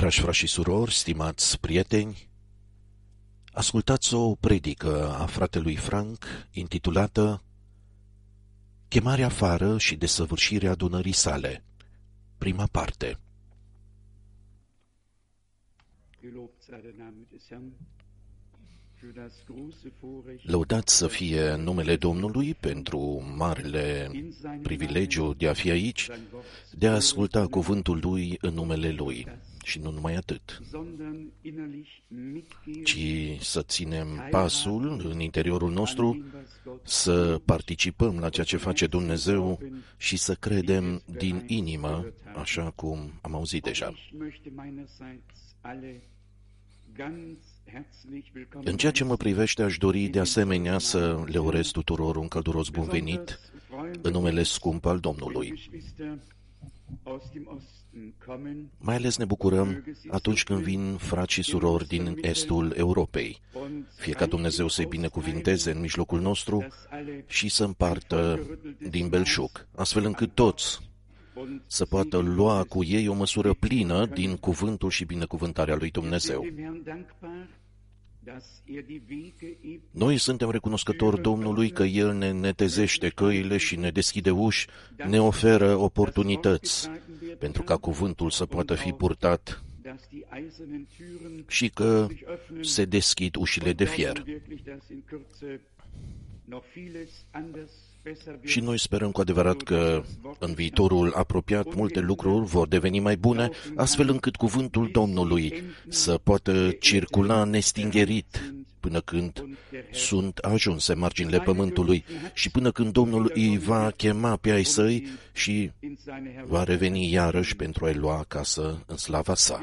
Dragi frați și surori, stimați prieteni, ascultați o predică a fratelui Frank intitulată Chemarea afară și desăvârșirea adunării sale, prima parte. Lăudat să fie numele Domnului pentru marele privilegiu de a fi aici, de a asculta cuvântul Lui în numele Lui. Și nu numai atât, ci să ținem pasul în interiorul nostru, să participăm la ceea ce face Dumnezeu și să credem din inimă, așa cum am auzit deja. În ceea ce mă privește, aș dori de asemenea să le urez tuturor un călduros bun venit în numele scump al Domnului. Mai ales ne bucurăm atunci când vin frați și surori din estul Europei. Fie ca Dumnezeu să-i binecuvinteze în mijlocul nostru și să împartă din belșug, astfel încât toți să poată lua cu ei o măsură plină din cuvântul și binecuvântarea lui Dumnezeu. Noi suntem recunoscători Domnului că El ne netezește căile și ne deschide uși, ne oferă oportunități pentru ca cuvântul să poată fi purtat și că se deschid ușile de fier. Și noi sperăm cu adevărat că în viitorul apropiat multe lucruri vor deveni mai bune, astfel încât cuvântul Domnului să poată circula nestingerit până când sunt ajunse marginile pământului și până când Domnul îi va chema pe ai săi și va reveni iarăși pentru a-i lua acasă în slava sa.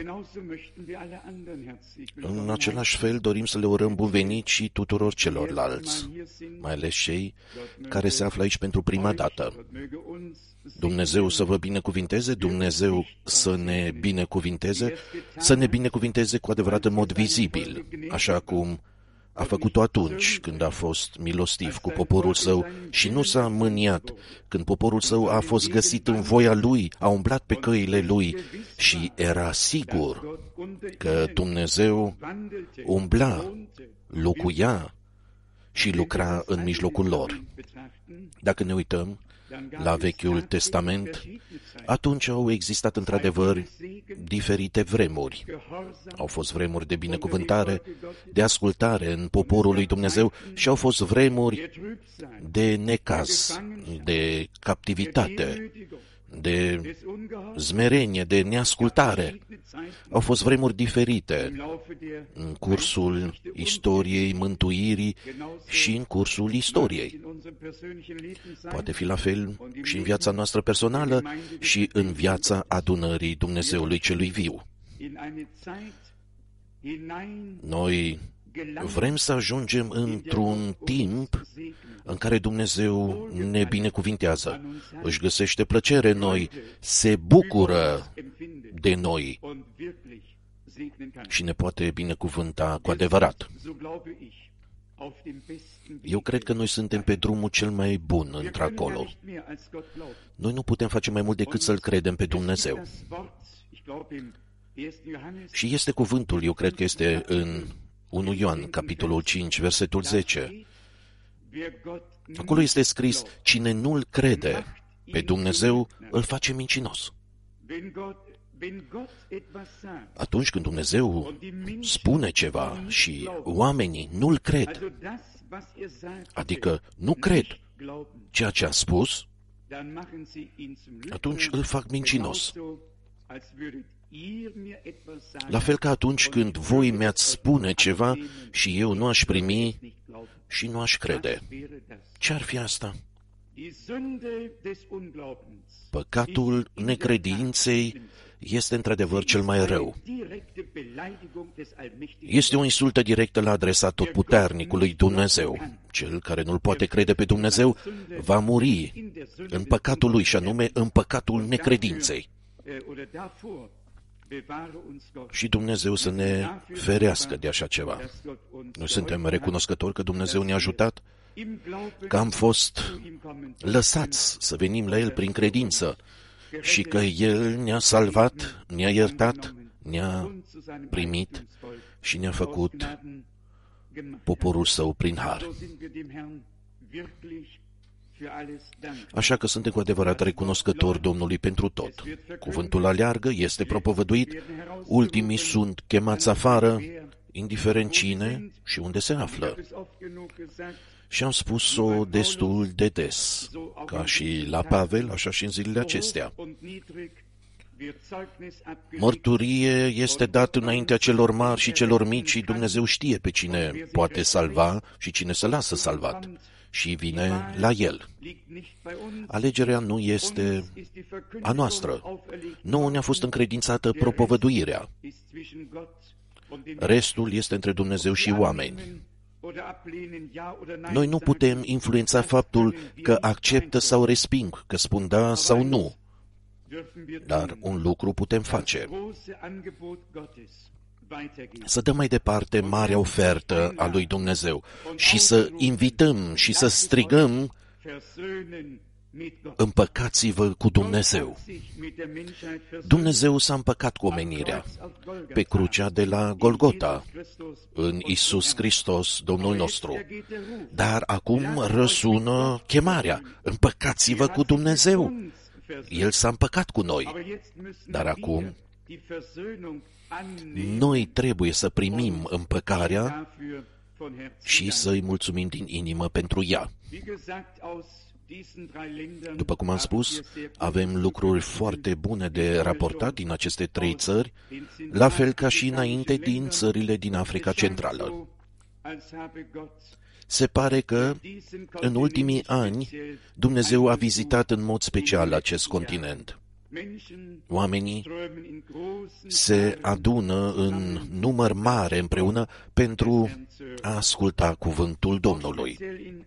În același fel dorim să le urăm bun venit și tuturor celorlalți, mai ales cei care se află aici pentru prima dată. Dumnezeu să vă binecuvinteze, Dumnezeu să ne binecuvinteze cu adevărat în mod vizibil, așa cum a făcut-o atunci când a fost milostiv cu poporul său și nu s-a mâniat când poporul său a fost găsit în voia lui, a umblat pe căile lui și era sigur că Dumnezeu umbla, locuia și lucra în mijlocul lor. Dacă ne uităm la Vechiul Testament, atunci au existat într-adevăr diferite vremuri. Au fost vremuri de binecuvântare, de ascultare în poporul lui Dumnezeu și au fost vremuri de necaz, de captivitate, de zmerenie, de neascultare. Au fost vremuri diferite în cursul istoriei mântuirii și în cursul istoriei. Poate fi la fel și în viața noastră personală și în viața adunării Dumnezeului celui viu. Noi vrem să ajungem într-un timp în care Dumnezeu ne binecuvintează, își găsește plăcere în noi, se bucură de noi și ne poate binecuvânta cu adevărat. Eu cred că noi suntem pe drumul cel mai bun într-acolo. Noi nu putem face mai mult decât să-L credem pe Dumnezeu. Și este cuvântul, eu cred că este în 1 Ioan, capitolul 5, versetul 10. Acolo este scris, cine nu-L crede pe Dumnezeu, îl face mincinos. Atunci când Dumnezeu spune ceva și oamenii nu-L cred, adică nu cred ceea ce a spus, atunci îl fac mincinos. La fel ca atunci când voi mi-ați spune ceva și eu nu aș primi și nu aș crede. Ce-ar fi asta? Păcatul necredinței este într-adevăr cel mai rău. Este o insultă directă la adresa totputernicului Dumnezeu. Cel care nu-L poate crede pe Dumnezeu va muri în păcatul lui, și anume în păcatul necredinței. Și Dumnezeu să ne ferească de așa ceva. Noi suntem recunoscători că Dumnezeu ne-a ajutat, că am fost lăsați să venim la El prin credință și că El ne-a salvat, ne-a iertat, ne-a primit și ne-a făcut poporul său prin har. Așa că suntem cu adevărat recunoscători Domnului pentru tot. Cuvântul aleargă, este propovăduit, ultimii sunt chemați afară, indiferent cine și unde se află. Și am spus-o destul de des, ca și la Pavel, așa și în zilele acestea. Mărturie este dat înaintea celor mari și celor mici și Dumnezeu știe pe cine poate salva și cine se lasă salvat și vine la El. Alegerea nu este a noastră. Nouă ne-a fost încredințată propovăduirea. Restul este între Dumnezeu și oameni. Noi nu putem influența faptul că acceptă sau resping, că spun da sau nu. Dar un lucru putem face. Să dăm mai departe marea ofertă a lui Dumnezeu și să invităm și să strigăm: împăcați-vă cu Dumnezeu. Dumnezeu s-a împăcat cu omenirea pe crucea de la Golgota, în Iisus Hristos, Domnul nostru. Dar acum răsună chemarea: împăcați-vă cu Dumnezeu. El s-a împăcat cu noi. Dar acum noi trebuie să primim împăcarea și să-i mulțumim din inimă pentru ea. După cum am spus, avem lucruri foarte bune de raportat din aceste 3 țări, la fel ca și înainte din țările din Africa Centrală. Se pare că în ultimii ani Dumnezeu a vizitat în mod special acest continent. Oamenii se adună în număr mare împreună pentru a asculta cuvântul Domnului.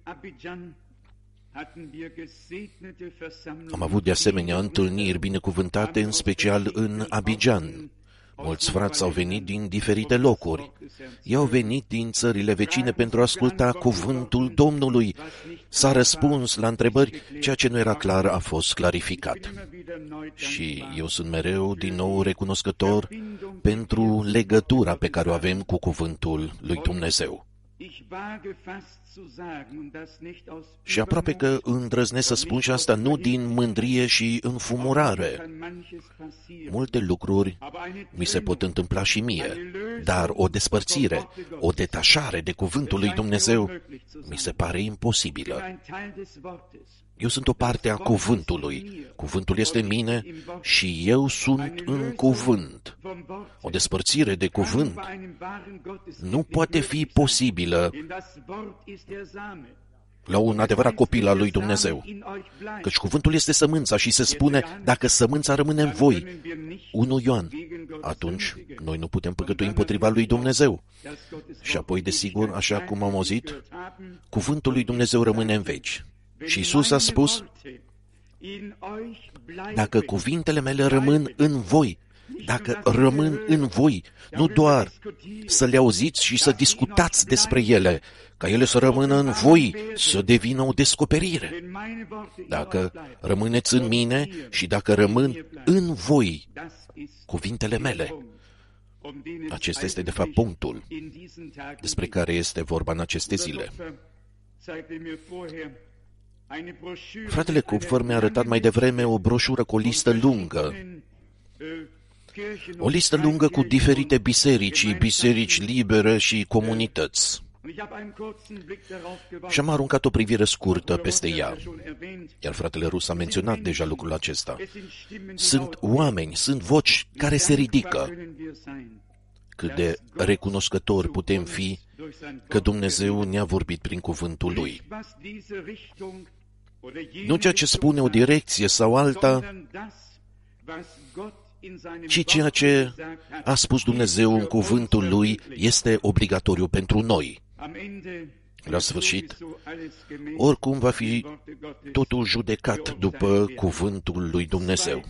Am avut de asemenea întâlniri binecuvântate, în special în Abidjan. Mulți frați au venit din diferite locuri. Ei au venit din țările vecine pentru a asculta cuvântul Domnului. S-a răspuns la întrebări, ceea ce nu era clar a fost clarificat. Și eu sunt mereu din nou recunoscător pentru legătura pe care o avem cu cuvântul lui Dumnezeu. Și aproape că îndrăznesc să spun și asta nu din mândrie și înfumurare. Multe lucruri mi se pot întâmpla și mie, dar o despărțire, o detașare de cuvântul lui Dumnezeu mi se pare imposibilă. Eu sunt o parte a cuvântului. Cuvântul este în mine și eu sunt în cuvânt. O despărțire de cuvânt nu poate fi posibilă la un adevărat copil al lui Dumnezeu. Căci cuvântul este sămânța și se spune, dacă sămânța rămâne în voi, 1 Ioan, atunci noi nu putem păcătui împotriva lui Dumnezeu. Și apoi, desigur, așa cum am auzit, cuvântul lui Dumnezeu rămâne în veci. Și Iisus a spus, dacă cuvintele mele rămân în voi, dacă rămân în voi, nu doar să le auziți și să discutați despre ele, ca ele să rămână în voi, să devină o descoperire. Dacă rămâneți în mine și dacă rămân în voi cuvintele mele, acesta este de fapt punctul despre care este vorba în aceste zile. Fratele Kupfer mi-a arătat mai devreme o broșură cu o listă lungă. O listă lungă cu diferite biserici, biserici libere și comunități. Și am aruncat o privire scurtă peste ea. Iar fratele Rus a menționat deja lucrul acesta. Sunt oameni, sunt voci care se ridică. Cât de recunoscători putem fi că Dumnezeu ne-a vorbit prin cuvântul Lui. Nu ceea ce spune o direcție sau alta, ci ceea ce a spus Dumnezeu în cuvântul Lui este obligatoriu pentru noi. La sfârșit, oricum va fi totul judecat după cuvântul lui Dumnezeu.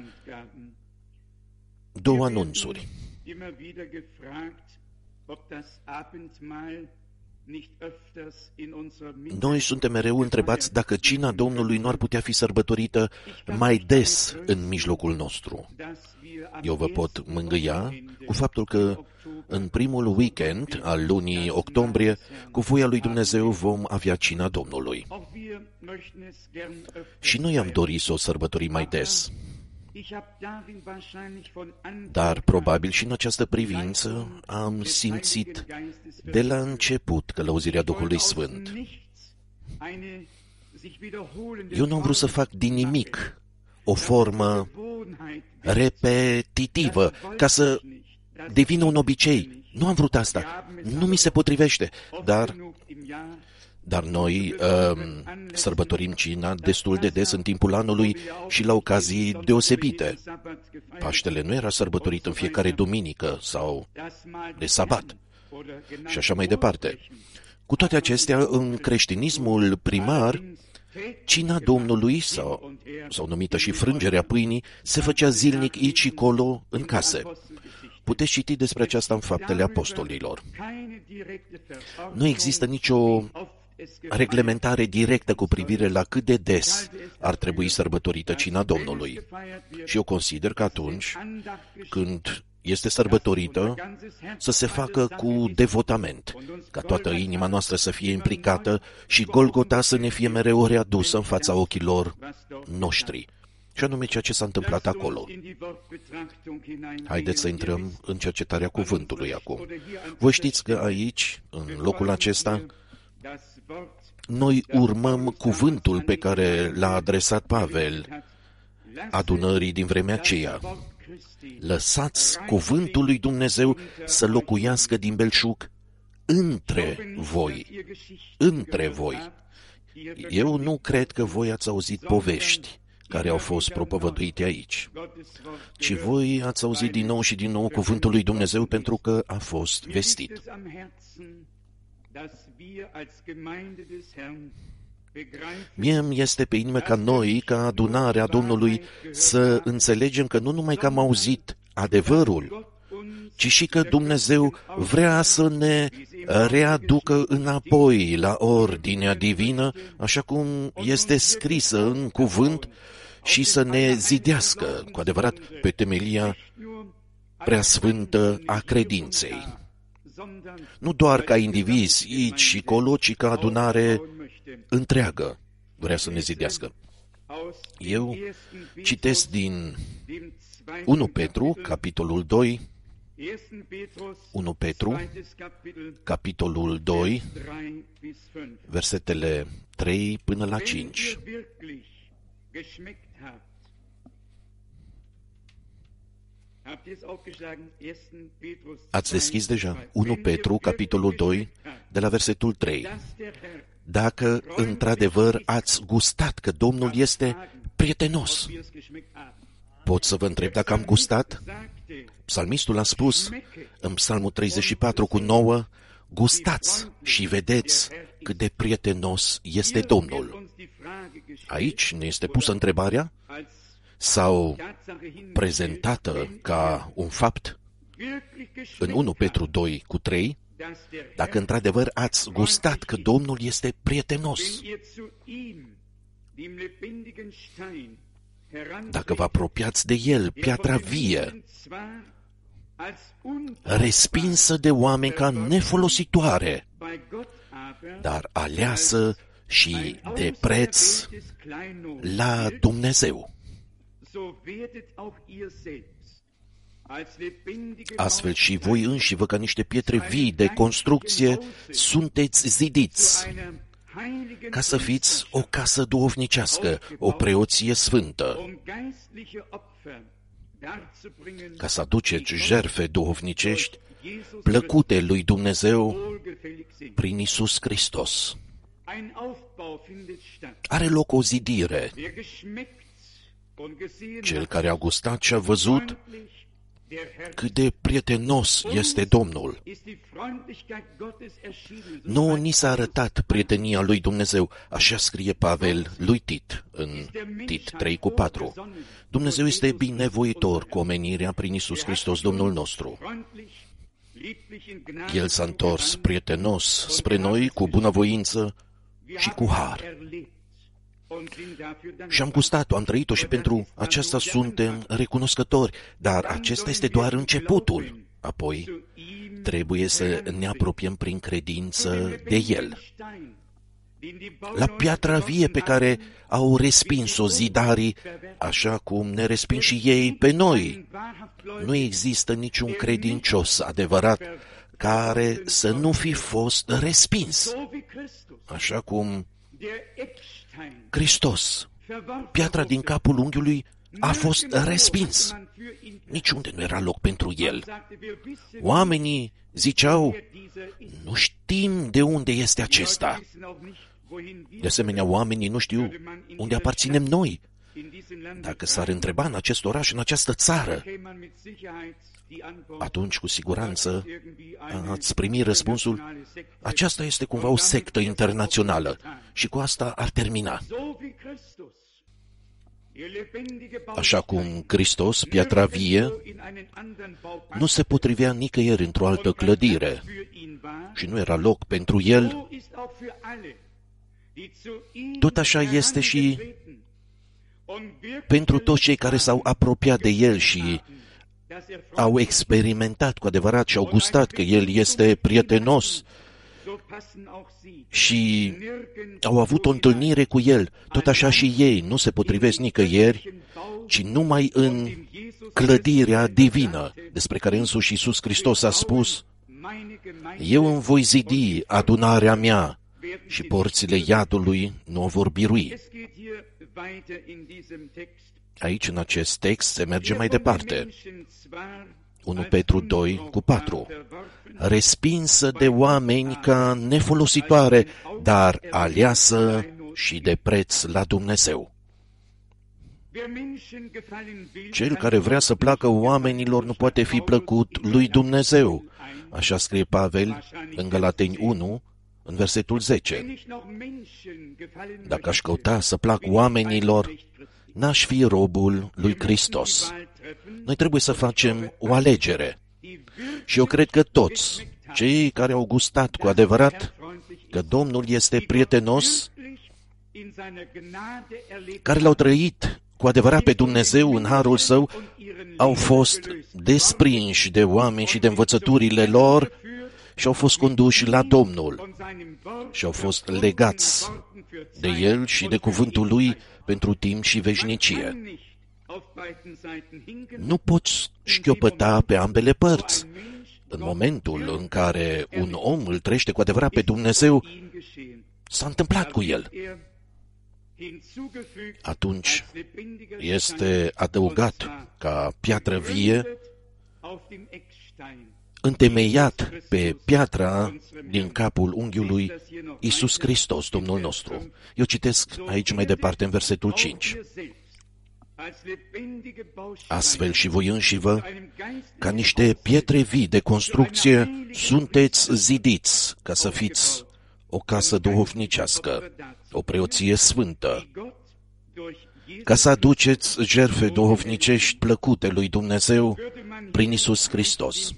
2 anunțuri. Noi suntem mereu întrebați dacă cina Domnului nu ar putea fi sărbătorită mai des în mijlocul nostru. Eu vă pot mângâia cu faptul că în primul weekend al lunii octombrie, cu voia lui Dumnezeu, vom avea cina Domnului. Și noi am dorit să o sărbătorim mai des. Dar probabil și în această privință am simțit de la început călăuzirea Duhului Sfânt. Eu nu am vrut să fac din nimic o formă repetitivă, ca să devină un obicei. Nu am vrut asta. Nu mi se potrivește. Dar noi sărbătorim cina destul de des în timpul anului și la ocazii deosebite. Paștele nu era sărbătorit în fiecare duminică sau de sabat și așa mai departe. Cu toate acestea, în creștinismul primar, cina Domnului, sau numită și frângerea pâinii, se făcea zilnic aici și colo în case. Puteți citi despre aceasta în Faptele Apostolilor. Nu există nicio reglementare directă cu privire la cât de des ar trebui sărbătorită cina Domnului. Și eu consider că atunci când este sărbătorită, să se facă cu devotament, ca toată inima noastră să fie implicată și Golgota să ne fie mereu readusă în fața ochilor noștri. Și anume ceea ce s-a întâmplat acolo. Haideți să intrăm în cercetarea cuvântului acum. Voi știți că aici, în locul acesta, noi urmăm cuvântul pe care l-a adresat Pavel adunării din vremea aceea. Lăsați cuvântul lui Dumnezeu să locuiască din belșug între voi. Între voi. Eu nu cred că voi ați auzit povești care au fost propovăduite aici, ci voi ați auzit din nou și din nou cuvântul lui Dumnezeu pentru că a fost vestit. Mie îmi este pe inimă ca noi, ca adunarea Domnului, să înțelegem că nu numai că am auzit adevărul, ci și că Dumnezeu vrea să ne readucă înapoi la ordinea divină, așa cum este scrisă în cuvânt, și să ne zidească cu adevărat pe temelia preasfântă a credinței. Nu doar ca indivizi aici și colo, ci ca adunare întreagă vrea să ne zidească. Eu citesc din 1 Petru, capitolul 2, 1 Petru, capitolul 2, versetele 3 până la 5. Ați deschis deja 1 Petru, capitolul 2, de la versetul 3. Dacă într-adevăr ați gustat că Domnul este prietenos. Pot să vă întreb dacă am gustat? Psalmistul a spus în Psalmul 34 cu 9, gustați și vedeți cât de prietenos este Domnul. Aici ne este pusă întrebarea sau prezentată ca un fapt în 1 Petru 2 cu 3, dacă într-adevăr ați gustat că Domnul este prietenos. Dacă vă apropiați de El, piatra vie, respinsă de oameni ca nefolositoare, dar aleasă și de preț la Dumnezeu. Astfel și voi înșivă, ca niște pietre vii de construcție, sunteți zidiți, ca să fiți o casă duhovnicească, o preoție sfântă, ca să aduceți jertfe duhovnicești plăcute lui Dumnezeu prin Iisus Hristos. Are loc o zidire. Cel care a gustat și a văzut cât de prietenos este Domnul. Nouă ni s-a arătat prietenia lui Dumnezeu, așa scrie Pavel lui Tit, în Tit 3 cu 4. Dumnezeu este binevoitor cu omenirea prin Iisus Hristos, Domnul nostru. El s-a întors prietenos spre noi cu bunăvoință și cu har. Și am gustat-o, am trăit-o și pentru aceasta suntem recunoscători, dar acesta este doar începutul. Apoi trebuie să ne apropiem prin credință de El. La piatra vie pe care au respins-o zidarii, așa cum ne resping și ei pe noi. Nu există niciun credincios adevărat care să nu fi fost respins. Așa cum Hristos, piatra din capul unghiului, a fost respins. Niciunde nu era loc pentru El. Oamenii ziceau, nu știm de unde este acesta. De asemenea, oamenii nu știu unde aparținem noi. Dacă s-ar întreba în acest oraș, în această țară, atunci, cu siguranță, ați primi răspunsul, aceasta este cumva o sectă internațională și cu asta ar termina. Așa cum Hristos, piatra vie, nu se potrivea nicăieri într-o altă clădire și nu era loc pentru El, tot așa este și pentru toți cei care s-au apropiat de El și au experimentat cu adevărat și au gustat că El este prietenos și au avut o întâlnire cu El. Tot așa și ei nu se potrivesc nicăieri, ci numai în clădirea divină, despre care însuși Iisus Hristos a spus, eu îmi voi zidi adunarea mea și porțile iadului nu o vor birui. Aici, în acest text, se merge mai departe. 1 Petru 2:4. Respinsă de oameni ca nefolositoare, dar aleasă și de preț la Dumnezeu. Cel care vrea să placă oamenilor nu poate fi plăcut lui Dumnezeu. Așa scrie Pavel în Galateni 1, în versetul 10. Dacă aș căuta să plac oamenilor, n-aș fi robul lui Hristos. Noi trebuie să facem o alegere. Și eu cred că toți, cei care au gustat cu adevărat că Domnul este prietenos, care l-au trăit cu adevărat pe Dumnezeu în harul Său, au fost desprinși de oameni și de învățăturile lor și au fost conduși la Domnul și au fost legați de El și de cuvântul Lui pentru timp și veșnicie. Nu poți șchiopăta pe ambele părți. În momentul în care un om îl trăiește cu adevărat pe Dumnezeu, s-a întâmplat cu el. Atunci este adăugat ca piatră vie, întemeiat pe piatra din capul unghiului Iisus Hristos, Domnul nostru. Eu citesc aici mai departe în versetul 5. Astfel și voi înșivă, ca niște pietre vii de construcție, sunteți zidiți ca să fiți o casă duhovnicească, o preoție sfântă, ca să aduceți jertfe duhovnicești plăcute lui Dumnezeu prin Iisus Hristos.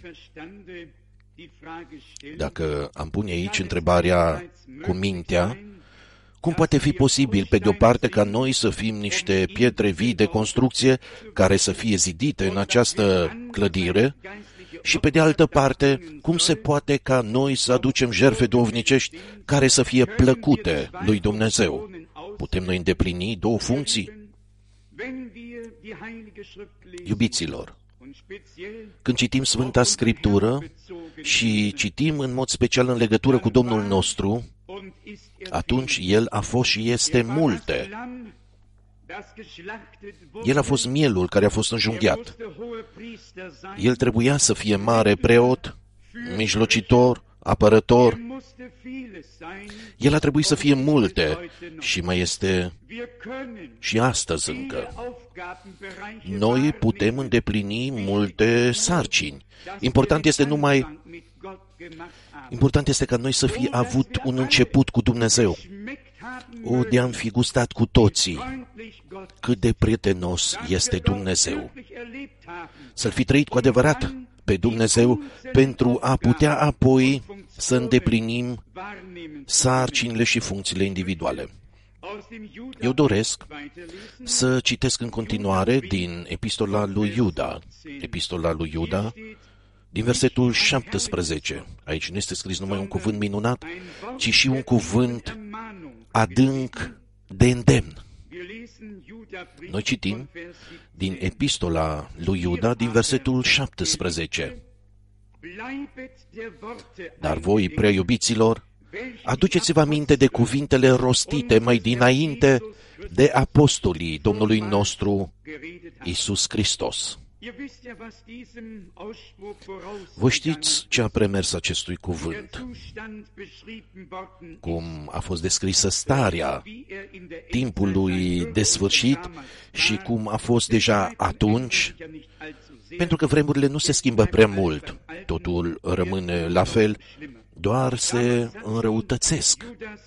Dacă am pune aici întrebarea cu mintea, cum poate fi posibil, pe de-o parte, ca noi să fim niște pietre vii de construcție care să fie zidite în această clădire și, pe de altă parte, cum se poate ca noi să aducem jertfe duhovnicești care să fie plăcute lui Dumnezeu? Putem noi îndeplini două funcții? Iubiților, când citim Sfânta Scriptură și citim în mod special în legătură cu Domnul nostru, atunci El a fost și este multe. El a fost mielul care a fost înjunghiat. El trebuia să fie mare preot, mijlocitor, apărător. El a trebuit să fie multe și mai este și astăzi încă. Noi putem îndeplini multe sarcini. Important este ca noi să fi avut un început cu Dumnezeu. O, de-am fi gustat cu toții cât de prietenos este Dumnezeu. Să-L fi trăit cu adevărat pe Dumnezeu pentru a putea apoi să îndeplinim sarcinile și funcțiile individuale. Eu doresc să citesc în continuare din Epistola lui Iuda, din versetul 17. Aici nu este scris numai un cuvânt minunat, ci și un cuvânt adânc de îndemn. Noi citim din Epistola lui Iuda, din versetul 17. Dar voi, prea iubiților, aduceți-vă aminte de cuvintele rostite mai dinainte de apostolii Domnului nostru Iisus Hristos. Voi știți ce a premers acestui cuvânt, cum a fost descrisă starea timpului de sfârșit și cum a fost deja atunci, pentru că vremurile nu se schimbă prea mult, totul rămâne la fel, doar se înrăutățesc.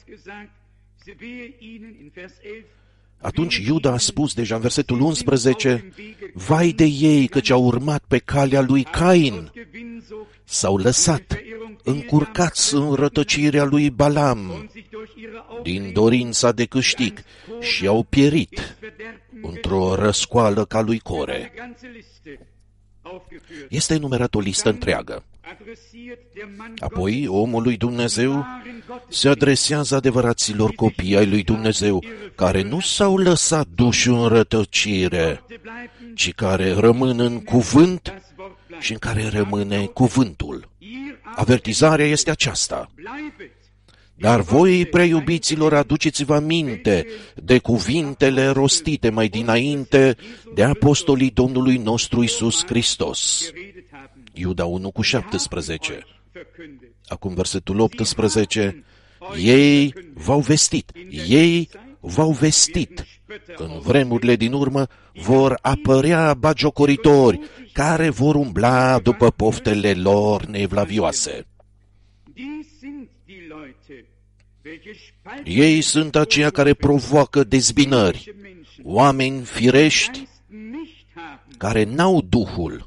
Atunci Iuda a spus deja în versetul 11, vai de ei căci au urmat pe calea lui Cain, s-au lăsat, încurcați în rătăcirea lui Balam, din dorința de câștig și au pierit într-o răscoală ca lui Core. Este enumerată o listă întreagă. Apoi, omul lui Dumnezeu se adresează adevăraților copii ai lui Dumnezeu, care nu s-au lăsat duși în rătăcire, ci care rămân în cuvânt și în care rămâne cuvântul. Avertizarea este aceasta. Dar voi, prea iubiților, aduceți-vă aminte de cuvintele rostite mai dinainte de apostolii Domnului nostru Iisus Hristos. Iuda 1:17. Acum versetul 18. Ei v-au vestit că în vremurile din urmă vor apărea bagiocoritori care vor umbla după poftele lor neevlavioase. Ei sunt aceia care provoacă dezbinări, oameni firești care n-au Duhul.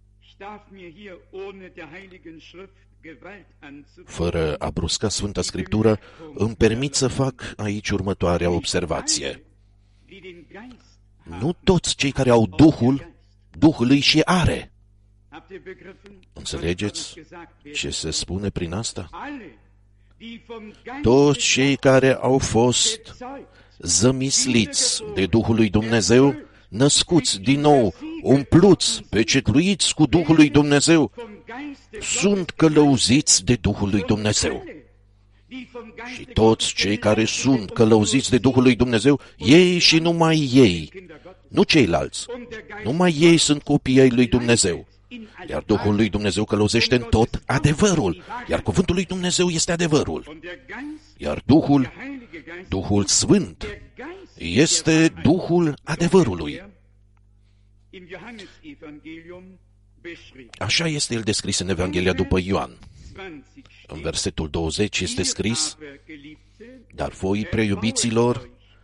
Fără a brusca Sfânta Scriptură, îmi permit să fac aici următoarea observație. Nu toți cei care au Duhul îi și are. Înțelegeți ce se spune prin asta? Toți cei care au fost zămisliți de Duhul lui Dumnezeu, născuți din nou, umpluți, pecetluiți cu Duhul lui Dumnezeu, sunt călăuziți de Duhul lui Dumnezeu. Și toți cei care sunt călăuziți de Duhul lui Dumnezeu, ei și numai ei, nu ceilalți, numai ei sunt copii ai lui Dumnezeu. Iar Duhul lui Dumnezeu călăuzește în tot adevărul, iar cuvântul lui Dumnezeu este adevărul. Iar Duhul Sfânt, este Duhul adevărului. Așa este el descris în Evanghelia după Ioan. În versetul 20 este scris, dar voi, prea iubiților,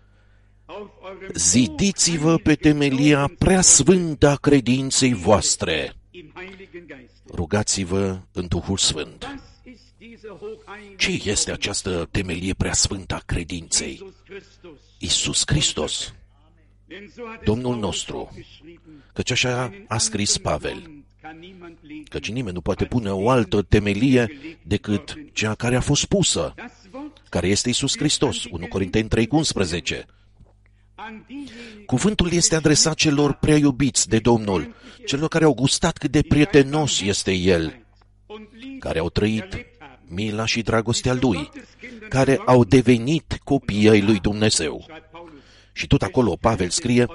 zidiți-vă pe temelia preasfântă a credinței voastre. Rugați-vă în Duhul Sfânt. Ce este această temelie preasfântă a credinței? Iisus Hristos, Domnul nostru, căci așa a scris Pavel, căci nimeni nu poate pune o altă temelie decât cea care a fost pusă, care este Iisus Hristos, 1 Corinteni 3:11. Cuvântul este adresat celor prea iubiți de Domnul, celor care au gustat cât de prietenos este El, care au trăit mila și dragostea Lui, care au devenit copii ai lui Dumnezeu. Și tot acolo Pavel scrie,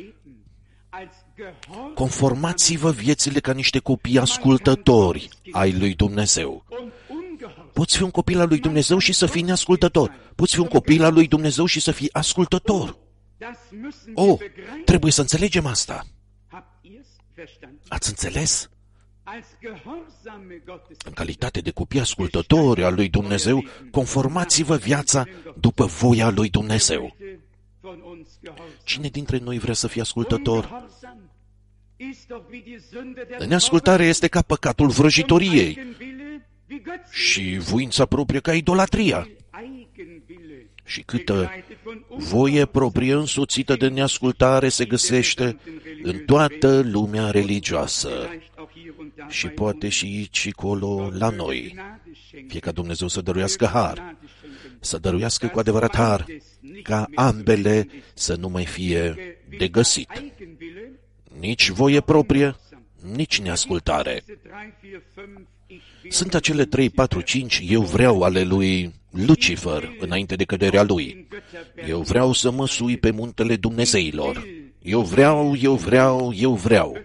conformați-vă viețile ca niște copii ascultători ai lui Dumnezeu. Poți fi un copil al lui Dumnezeu și să fii neascultător. Poți fi un copil al lui Dumnezeu și să fii ascultător. Trebuie să înțelegem asta. Ați înțeles? În calitate de copii ascultători al lui Dumnezeu, conformați-vă viața după voia lui Dumnezeu. Cine dintre noi vrea să fie ascultător? Neascultarea este ca păcatul vrăjitoriei și voința proprie ca idolatria. Și câtă voie proprie însoțită de neascultare se găsește în toată lumea religioasă. Și poate și aici și acolo la noi. Fie ca Dumnezeu să dăruiască har, să dăruiască cu adevărat har, ca ambele să nu mai fie de găsit. Nici voie proprie, nici neascultare. Sunt acele 3, 4, 5 eu vreau ale lui Lucifer înainte de căderea lui. Eu vreau să mă sui pe muntele Dumnezeilor. Eu vreau.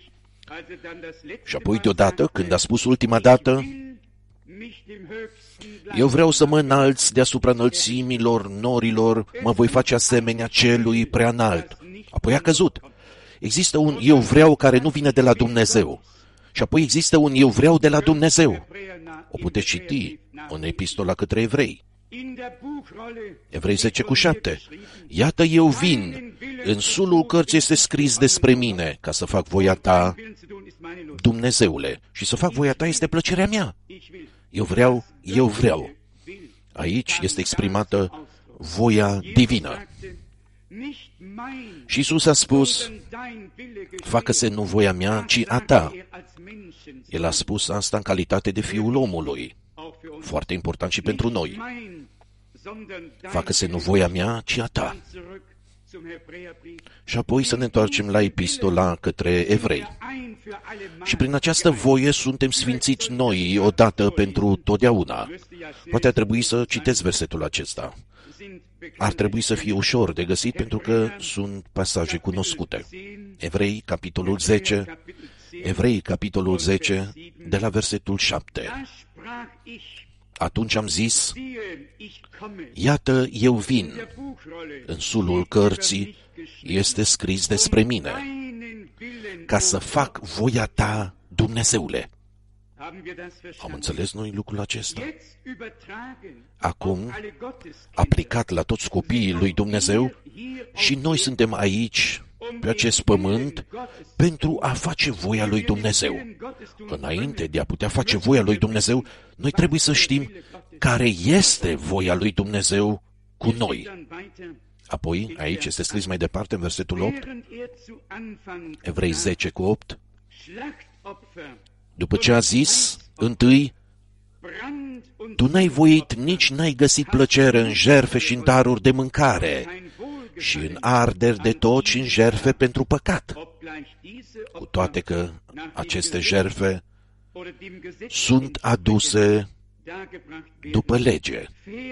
Și apoi deodată, când a spus ultima dată, eu vreau să mă înalț deasupra înălțimilor norilor, mă voi face asemenea celui prea înalt. Apoi a căzut. Există un eu vreau care nu vine de la Dumnezeu. Și apoi există un eu vreau de la Dumnezeu. O puteți citi în epistola către evrei. Evrei 10:7. Iată eu vin, în sulul cărții este scris despre mine, ca să fac voia ta, Dumnezeule, și să fac voia ta este plăcerea mea. Eu vreau. Aici este exprimată voia divină. Și Iisus a spus, facă-se nu voia mea, ci a ta. El a spus asta în calitate de Fiul omului. Foarte important și pentru noi. Facă-se nu voia mea, ci a ta. Și apoi să ne întoarcem la epistola către evrei. Și prin această voie suntem sfințiți noi odată pentru totdeauna. Poate ar trebui să citesc versetul acesta. Ar trebui să fie ușor de găsit pentru că sunt pasaje cunoscute. Evrei, capitolul 10, de la versetul 7. Atunci am zis, iată eu vin, în sulul cărții este scris despre mine, ca să fac voia ta, Dumnezeule. Am înțeles noi lucrul acesta? Acum, aplicat la toți copiii lui Dumnezeu, și noi suntem aici, pe acest pământ, pentru a face voia lui Dumnezeu. Înainte de a putea face voia lui Dumnezeu, noi trebuie să știm care este voia lui Dumnezeu cu noi. Apoi, aici este scris mai departe, în versetul 8, Evrei 10:8, după ce a zis, întâi, tu n-ai voit, nici n-ai găsit plăcere în jertfe și în daruri de mâncare, și în arderi de tot și în jertfe pentru păcat. Cu toate că aceste jertfe sunt aduse după lege.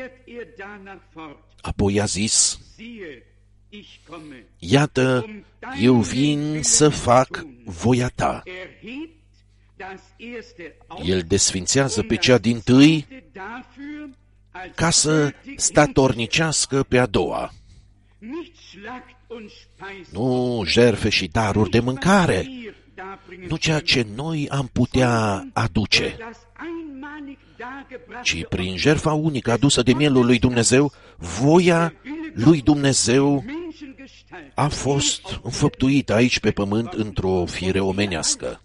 Apoi a zis, iată, eu vin să fac voia ta. El desfințează pe cea dintâi ca să statornicească pe a doua. Nu jertfe și daruri de mâncare, nu ceea ce noi am putea aduce, ci prin jertfa unică adusă de mielul lui Dumnezeu, voia lui Dumnezeu a fost înfăptuită aici pe pământ într-o fire omenească.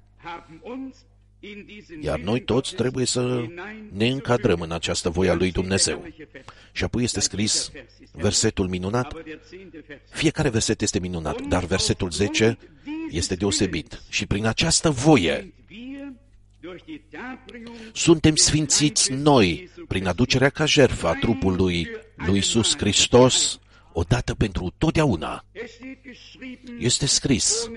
Iar noi toți trebuie să ne încadrăm în această voie a lui Dumnezeu. Și apoi este scris versetul minunat. Fiecare verset este minunat, dar versetul 10 este deosebit. Și prin această voie suntem sfințiți noi prin aducerea ca jertfă a trupului lui Iisus Hristos, odată pentru totdeauna. Este scris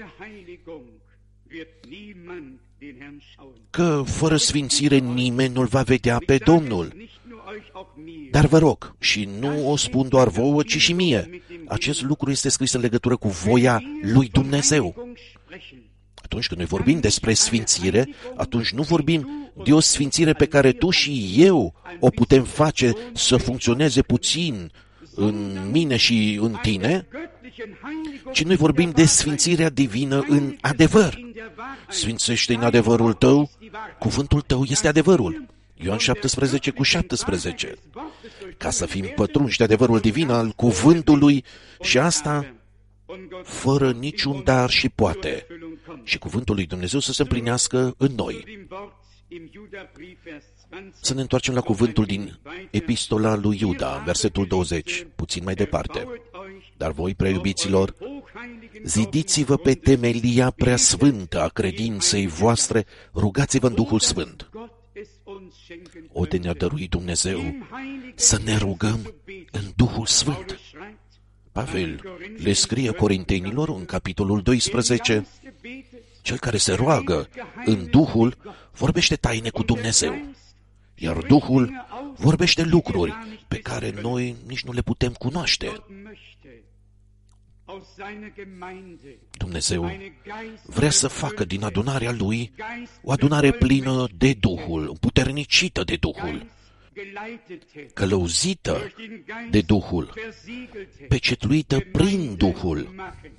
că fără sfințire nimeni nu-L va vedea pe Domnul. Dar vă rog, și nu o spun doar vouă, ci și mie, acest lucru este scris în legătură cu voia lui Dumnezeu. Atunci când noi vorbim despre sfințire, atunci nu vorbim de o sfințire pe care tu și eu o putem face să funcționeze puțin în mine și în tine, ci noi vorbim de sfințirea divină în adevăr. Sfințește în adevărul tău, cuvântul tău este adevărul. Ioan 17:17. Ca să fim pătrunși de adevărul divin al cuvântului și asta fără niciun dar și poate, și cuvântul lui Dumnezeu să se împlinească în noi. Să ne întoarcem la cuvântul din epistola lui Iuda, versetul 20, puțin mai departe. Dar voi, prea iubiților, zidiți-vă pe temelia preasfântă a credinței voastre, rugați-vă în Duhul Sfânt. O de ne-a dăruit Dumnezeu să ne rugăm în Duhul Sfânt. Pavel le scrie Corintenilor în capitolul 12, cel care se roagă în Duhul vorbește taine cu Dumnezeu, iar Duhul vorbește lucruri pe care noi nici nu le putem cunoaște. Dumnezeu vrea să facă din adunarea Lui o adunare plină de Duhul, împuternicită de Duhul, călăuzită de Duhul, pecetluită prin Duhul.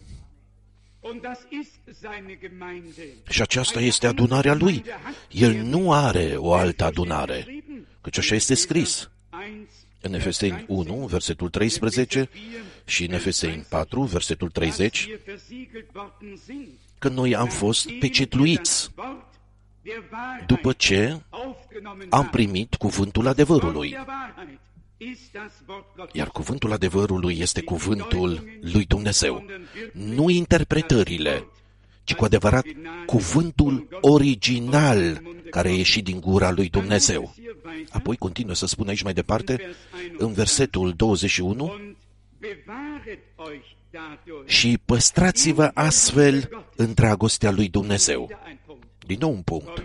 Și aceasta este adunarea Lui. El nu are o altă adunare, căci așa este scris în Efeseni 1, versetul 13 și în Efeseni 4, versetul 30, că noi am fost pecetluiți după ce am primit cuvântul adevărului. Iar cuvântul adevărului este cuvântul lui Dumnezeu. Nu interpretările, ci cu adevărat cuvântul original care a ieșit din gura lui Dumnezeu. Apoi continuă să spună aici mai departe, în versetul 21, și păstrați-vă astfel în dragostea lui Dumnezeu. Din nou un punct.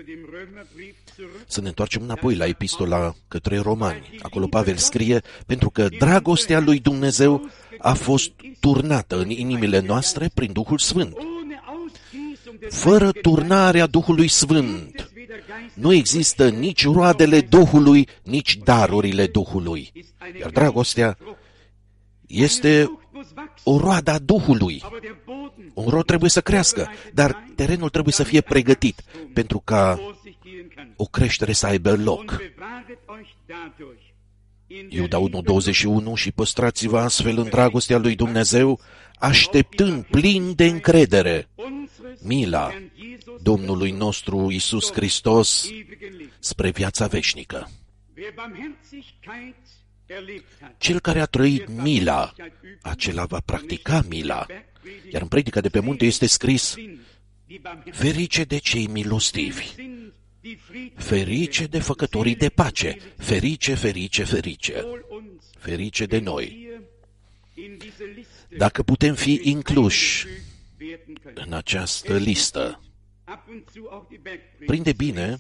Să ne întoarcem înapoi la epistola către Romani. Acolo Pavel scrie, pentru că dragostea lui Dumnezeu a fost turnată în inimile noastre prin Duhul Sfânt. Fără turnarea Duhului Sfânt nu există nici roadele Duhului, nici darurile Duhului. Iar dragostea este o roadă a Duhului. Un rod trebuie să crească, dar terenul trebuie să fie pregătit pentru ca o creștere să aibă loc. Iuda 1:21, și păstrați-vă astfel în dragostea lui Dumnezeu, așteptând plin de încredere mila Domnului nostru Iisus Hristos spre viața veșnică. Cel care a trăit mila, acela va practica mila. Iar în predica de pe munte este scris, ferice de cei milostivi, ferice de făcătorii de pace, ferice, ferice, ferice, ferice de noi. Dacă putem fi incluși în această listă, prinde bine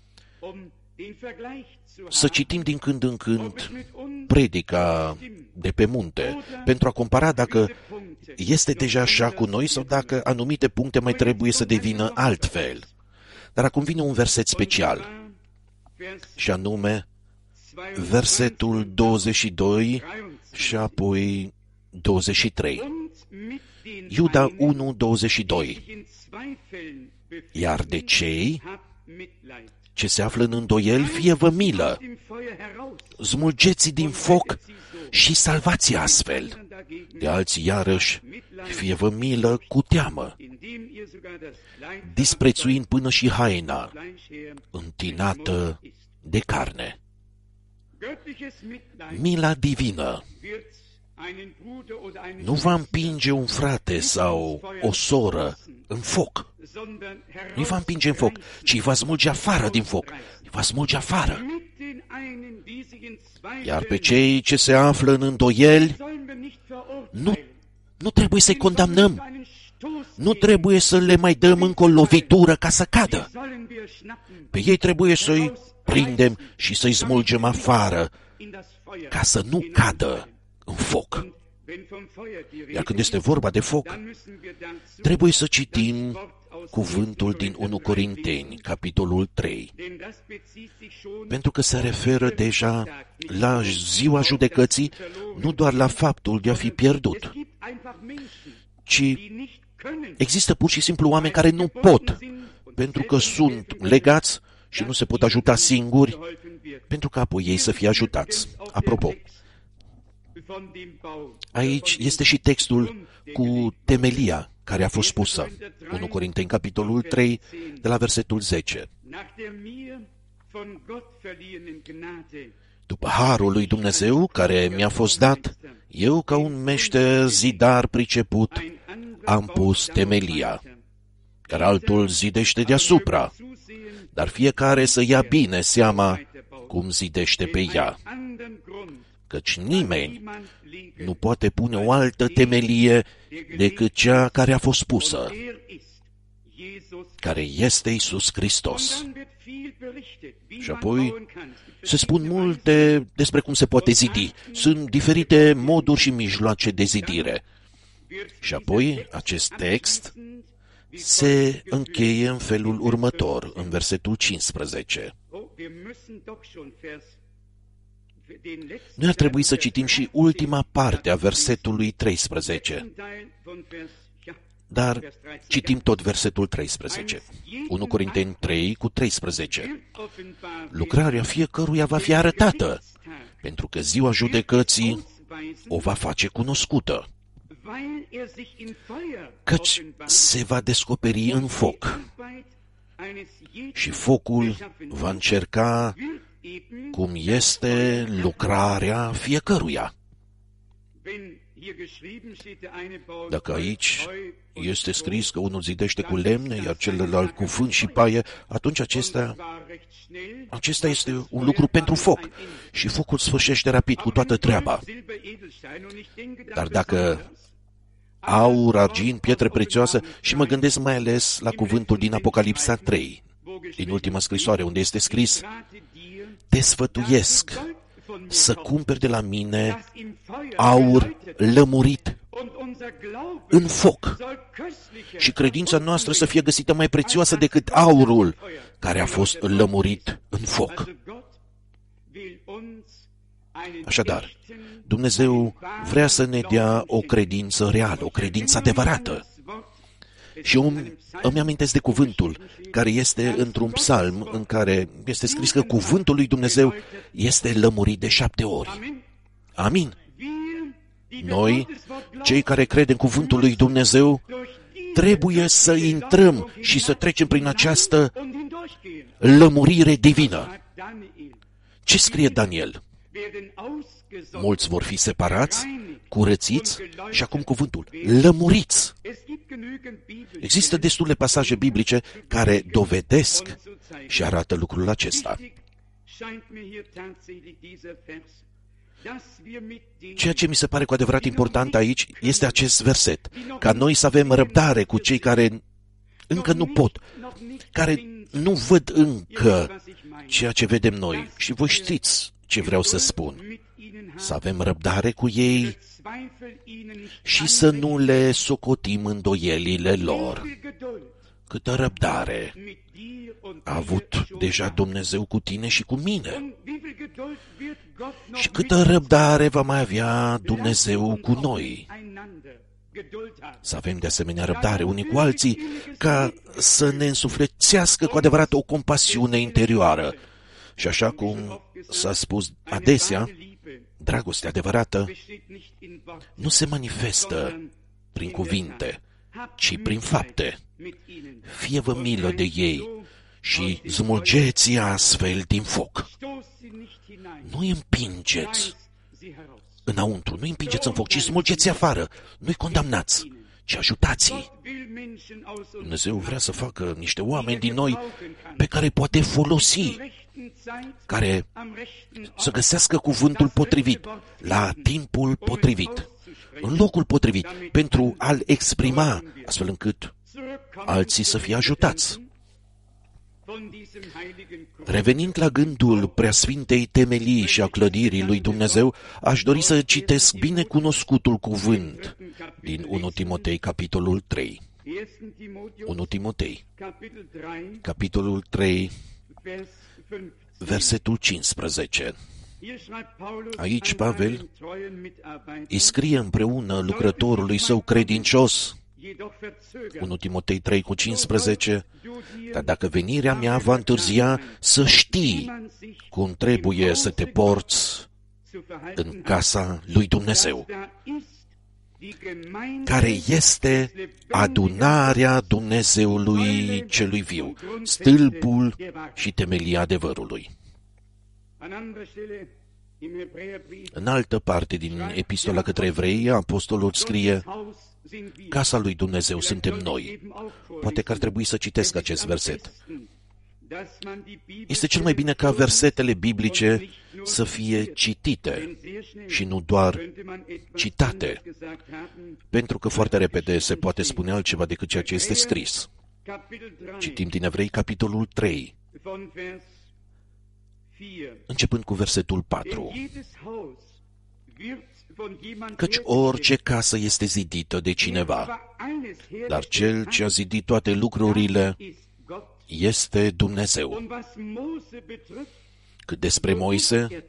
să citim din când în când predica de pe munte, pentru a compara dacă este deja așa cu noi sau dacă anumite puncte mai trebuie să devină altfel. Dar acum vine un verset special, și anume versetul 22 și apoi 23. Iuda 1:22. Iar de cei ce se află în îndoiel, fie-vă milă, smulgeți din foc și salvați astfel. De alții iarăși, fie-vă milă cu teamă, disprețuind până și haina, întinată de carne. Mila divină nu va împinge un frate sau o soră în foc. Nu-i va împinge în foc, ci îi va smulge afară din foc. Îi va smulge afară. Iar pe cei ce se află în îndoieli, nu trebuie să-i condamnăm. Nu trebuie să le mai dăm încă o lovitură ca să cadă. Pe ei trebuie să-i prindem și să-i smulgem afară, ca să nu cadă în foc. Iar când este vorba de foc, trebuie să citim cuvântul din 1 Corinteni, capitolul 3, pentru că se referă deja la ziua judecății, nu doar la faptul de a fi pierdut, ci există pur și simplu oameni care nu pot, pentru că sunt legați și nu se pot ajuta singuri, pentru că apoi ei să fie ajutați. Apropo, aici este și textul cu temelia care a fost pusă. 1 Corinteni, capitolul 3, de la versetul 10. După harul lui Dumnezeu care mi-a fost dat, eu, ca un meșter zidar priceput, am pus temelia, iar altul zidește deasupra, dar fiecare să ia bine seama cum zidește pe ea. Căci nimeni nu poate pune o altă temelie decât cea care a fost pusă, care este Iisus Hristos. Și apoi se spun multe despre cum se poate zidi. Sunt diferite moduri și mijloace de zidire. Și apoi acest text se încheie în felul următor, în versetul 15. Noi ar trebui să citim și ultima parte a versetului 13. Dar citim tot versetul 13. 1 Corinteni 3 cu 13. Lucrarea fiecăruia va fi arătată, pentru că ziua judecății o va face cunoscută, căci se va descoperi în foc și focul va încerca cum este lucrarea fiecăruia. Dacă aici este scris că unul zidește cu lemne, iar celălalt cu fân și paie, atunci acesta este un lucru pentru foc și focul sfârșește rapid cu toată treaba. Dar dacă aur, argint, pietre prețioasă, și mă gândesc mai ales la cuvântul din Apocalipsa 3, din ultima scrisoare, unde este scris: te sfătuiesc să cumperi de la mine aur lămurit în foc și credința noastră să fie găsită mai prețioasă decât aurul care a fost lămurit în foc. Așadar, Dumnezeu vrea să ne dea o credință reală, o credință adevărată. Și îmi amintesc de cuvântul care este într-un psalm în care este scris că cuvântul lui Dumnezeu este lămurit de 7 ori. Amin. Noi, cei care credem cuvântul lui Dumnezeu, trebuie să intrăm și să trecem prin această lămurire divină. Ce scrie Daniel? Mulți vor fi separați, curățiți și acum cuvântul, lămuriți. Există destule pasaje biblice care dovedesc și arată lucrul acesta. Ceea ce mi se pare cu adevărat important aici este acest verset, ca noi să avem răbdare cu cei care încă nu pot, care nu văd încă ceea ce vedem noi. Și voi știți ce vreau să spun. Să avem răbdare cu ei și să nu le socotim îndoielile lor. Câtă răbdare a avut deja Dumnezeu cu tine și cu mine. Și câtă răbdare va mai avea Dumnezeu cu noi. Să avem de asemenea răbdare unii cu alții, ca să ne însuflețească cu adevărat o compasiune interioară. Și așa cum s-a spus adesea, dragostea adevărată nu se manifestă prin cuvinte, ci prin fapte. Fie-vă milă de ei și smulgeți-i astfel din foc. Nu îi împingeți înăuntru, nu îi împingeți în foc, ci smulgeți afară. Nu-i condamnați, ci ajutați-i. Dumnezeu vrea să facă niște oameni din noi pe care îi poate folosi, care să găsească cuvântul potrivit, la timpul potrivit, în locul potrivit, pentru a-l exprima, astfel încât alții să fie ajutați. Revenind la gândul preasfintei temelii și a clădirii lui Dumnezeu, aș dori să citesc binecunoscutul cuvânt din 1 Timotei, capitolul 3. 1 Timotei, capitolul 3, versetul 15. Aici Pavel îi scrie împreună lucrătorului său credincios, 1 Timotei 3 cu 15, dar dacă venirea mea va întârzia, să știi cum trebuie să te porți în casa lui Dumnezeu. care este adunarea Dumnezeului celui viu, stâlpul și temelia adevărului. În altă parte din epistola către evrei, apostolul scrie: casa lui Dumnezeu suntem noi. Poate că ar trebui să citesc acest verset. Este cel mai bine ca versetele biblice să fie citite și nu doar citate, pentru că foarte repede se poate spune altceva decât ceea ce este scris. Citim din Evrei, capitolul 3, începând cu versetul 4. Căci orice casă este zidită de cineva, dar cel ce a zidit toate lucrurile este Dumnezeu. Cât despre Moise,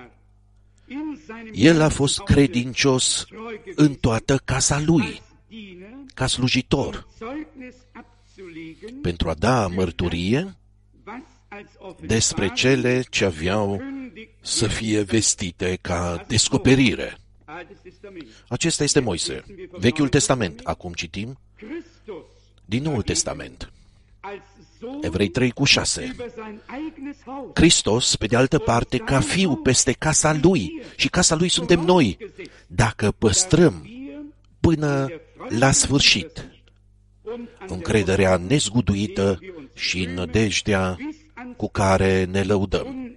el a fost credincios în toată casa lui, ca slujitor, pentru a da mărturie despre cele ce aveau să fie vestite ca descoperire. Acesta este Moise, Vechiul Testament. Acum citim din Noul Testament. Evrei 3:6. Hristos, pe de altă parte, ca fiu peste casa lui, și casa lui suntem noi, dacă păstrăm până la sfârșit încrederea nezguduită și nădejdea cu care ne lăudăm.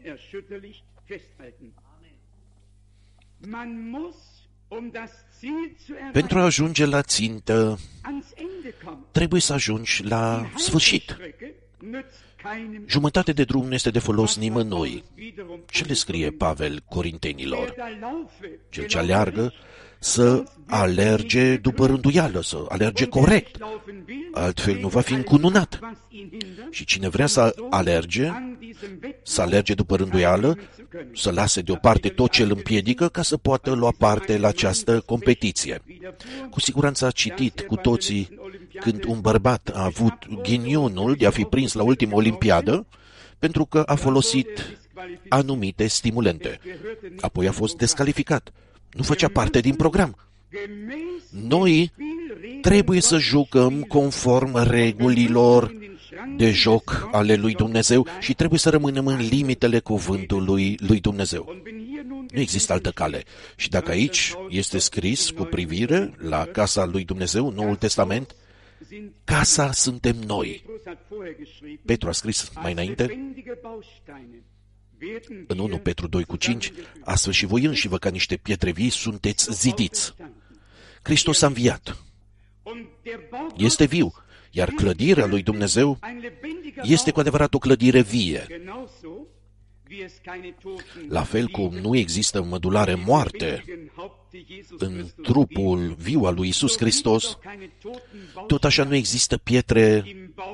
Pentru a ajunge la țintă, trebuie să ajungi la sfârșit. Jumătate de drum nu este de folos nimănui. Ce le scrie Pavel Corintenilor? Cel ce aleargă să alerge după rânduială, să alerge corect, altfel nu va fi încununat. Și cine vrea să alerge după rânduială, să lase deoparte tot ce îl împiedică ca să poată lua parte la această competiție. Cu siguranță ați citit cu toții când un bărbat a avut ghinionul de a fi prins la ultima olimpiadă pentru că a folosit anumite stimulente. Apoi a fost descalificat. Nu făcea parte din program. Noi trebuie să jucăm conform regulilor de joc ale lui Dumnezeu și trebuie să rămânem în limitele cuvântului lui Dumnezeu. Nu există altă cale. Și dacă aici este scris cu privire la casa lui Dumnezeu, Noul Testament, casa suntem noi. Petru a scris mai înainte, în 1 Petru 2:5, astfel și voi înși vă ca niște pietre vii sunteți zidiți. Hristos a înviat. Este viu, iar clădirea lui Dumnezeu este cu adevărat o clădire vie. La fel cum nu există mădulare moarte în trupul viu al lui Iisus Hristos, tot așa nu există pietre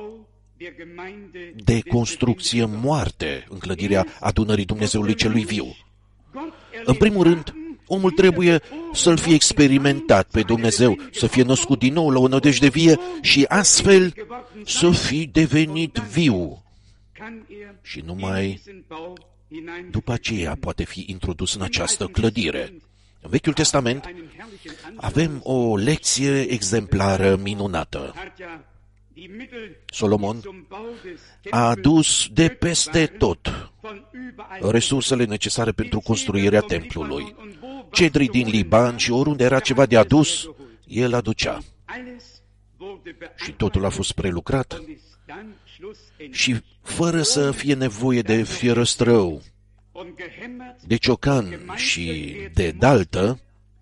de construcție moarte în clădirea adunării Dumnezeului celui viu. În primul rând, omul trebuie să-L fie experimentat pe Dumnezeu, să fie născut din nou la o nădejde vie și astfel să fie devenit viu. Și numai după aceea poate fi introdus în această clădire. În Vechiul Testament avem o lecție exemplară minunată. Solomon a adus de peste tot resursele necesare pentru construirea templului. Cedrii din Liban și oriunde era ceva de adus, el aducea. Și totul a fost prelucrat și fără să fie nevoie de fierăstrău, de ciocan și de daltă,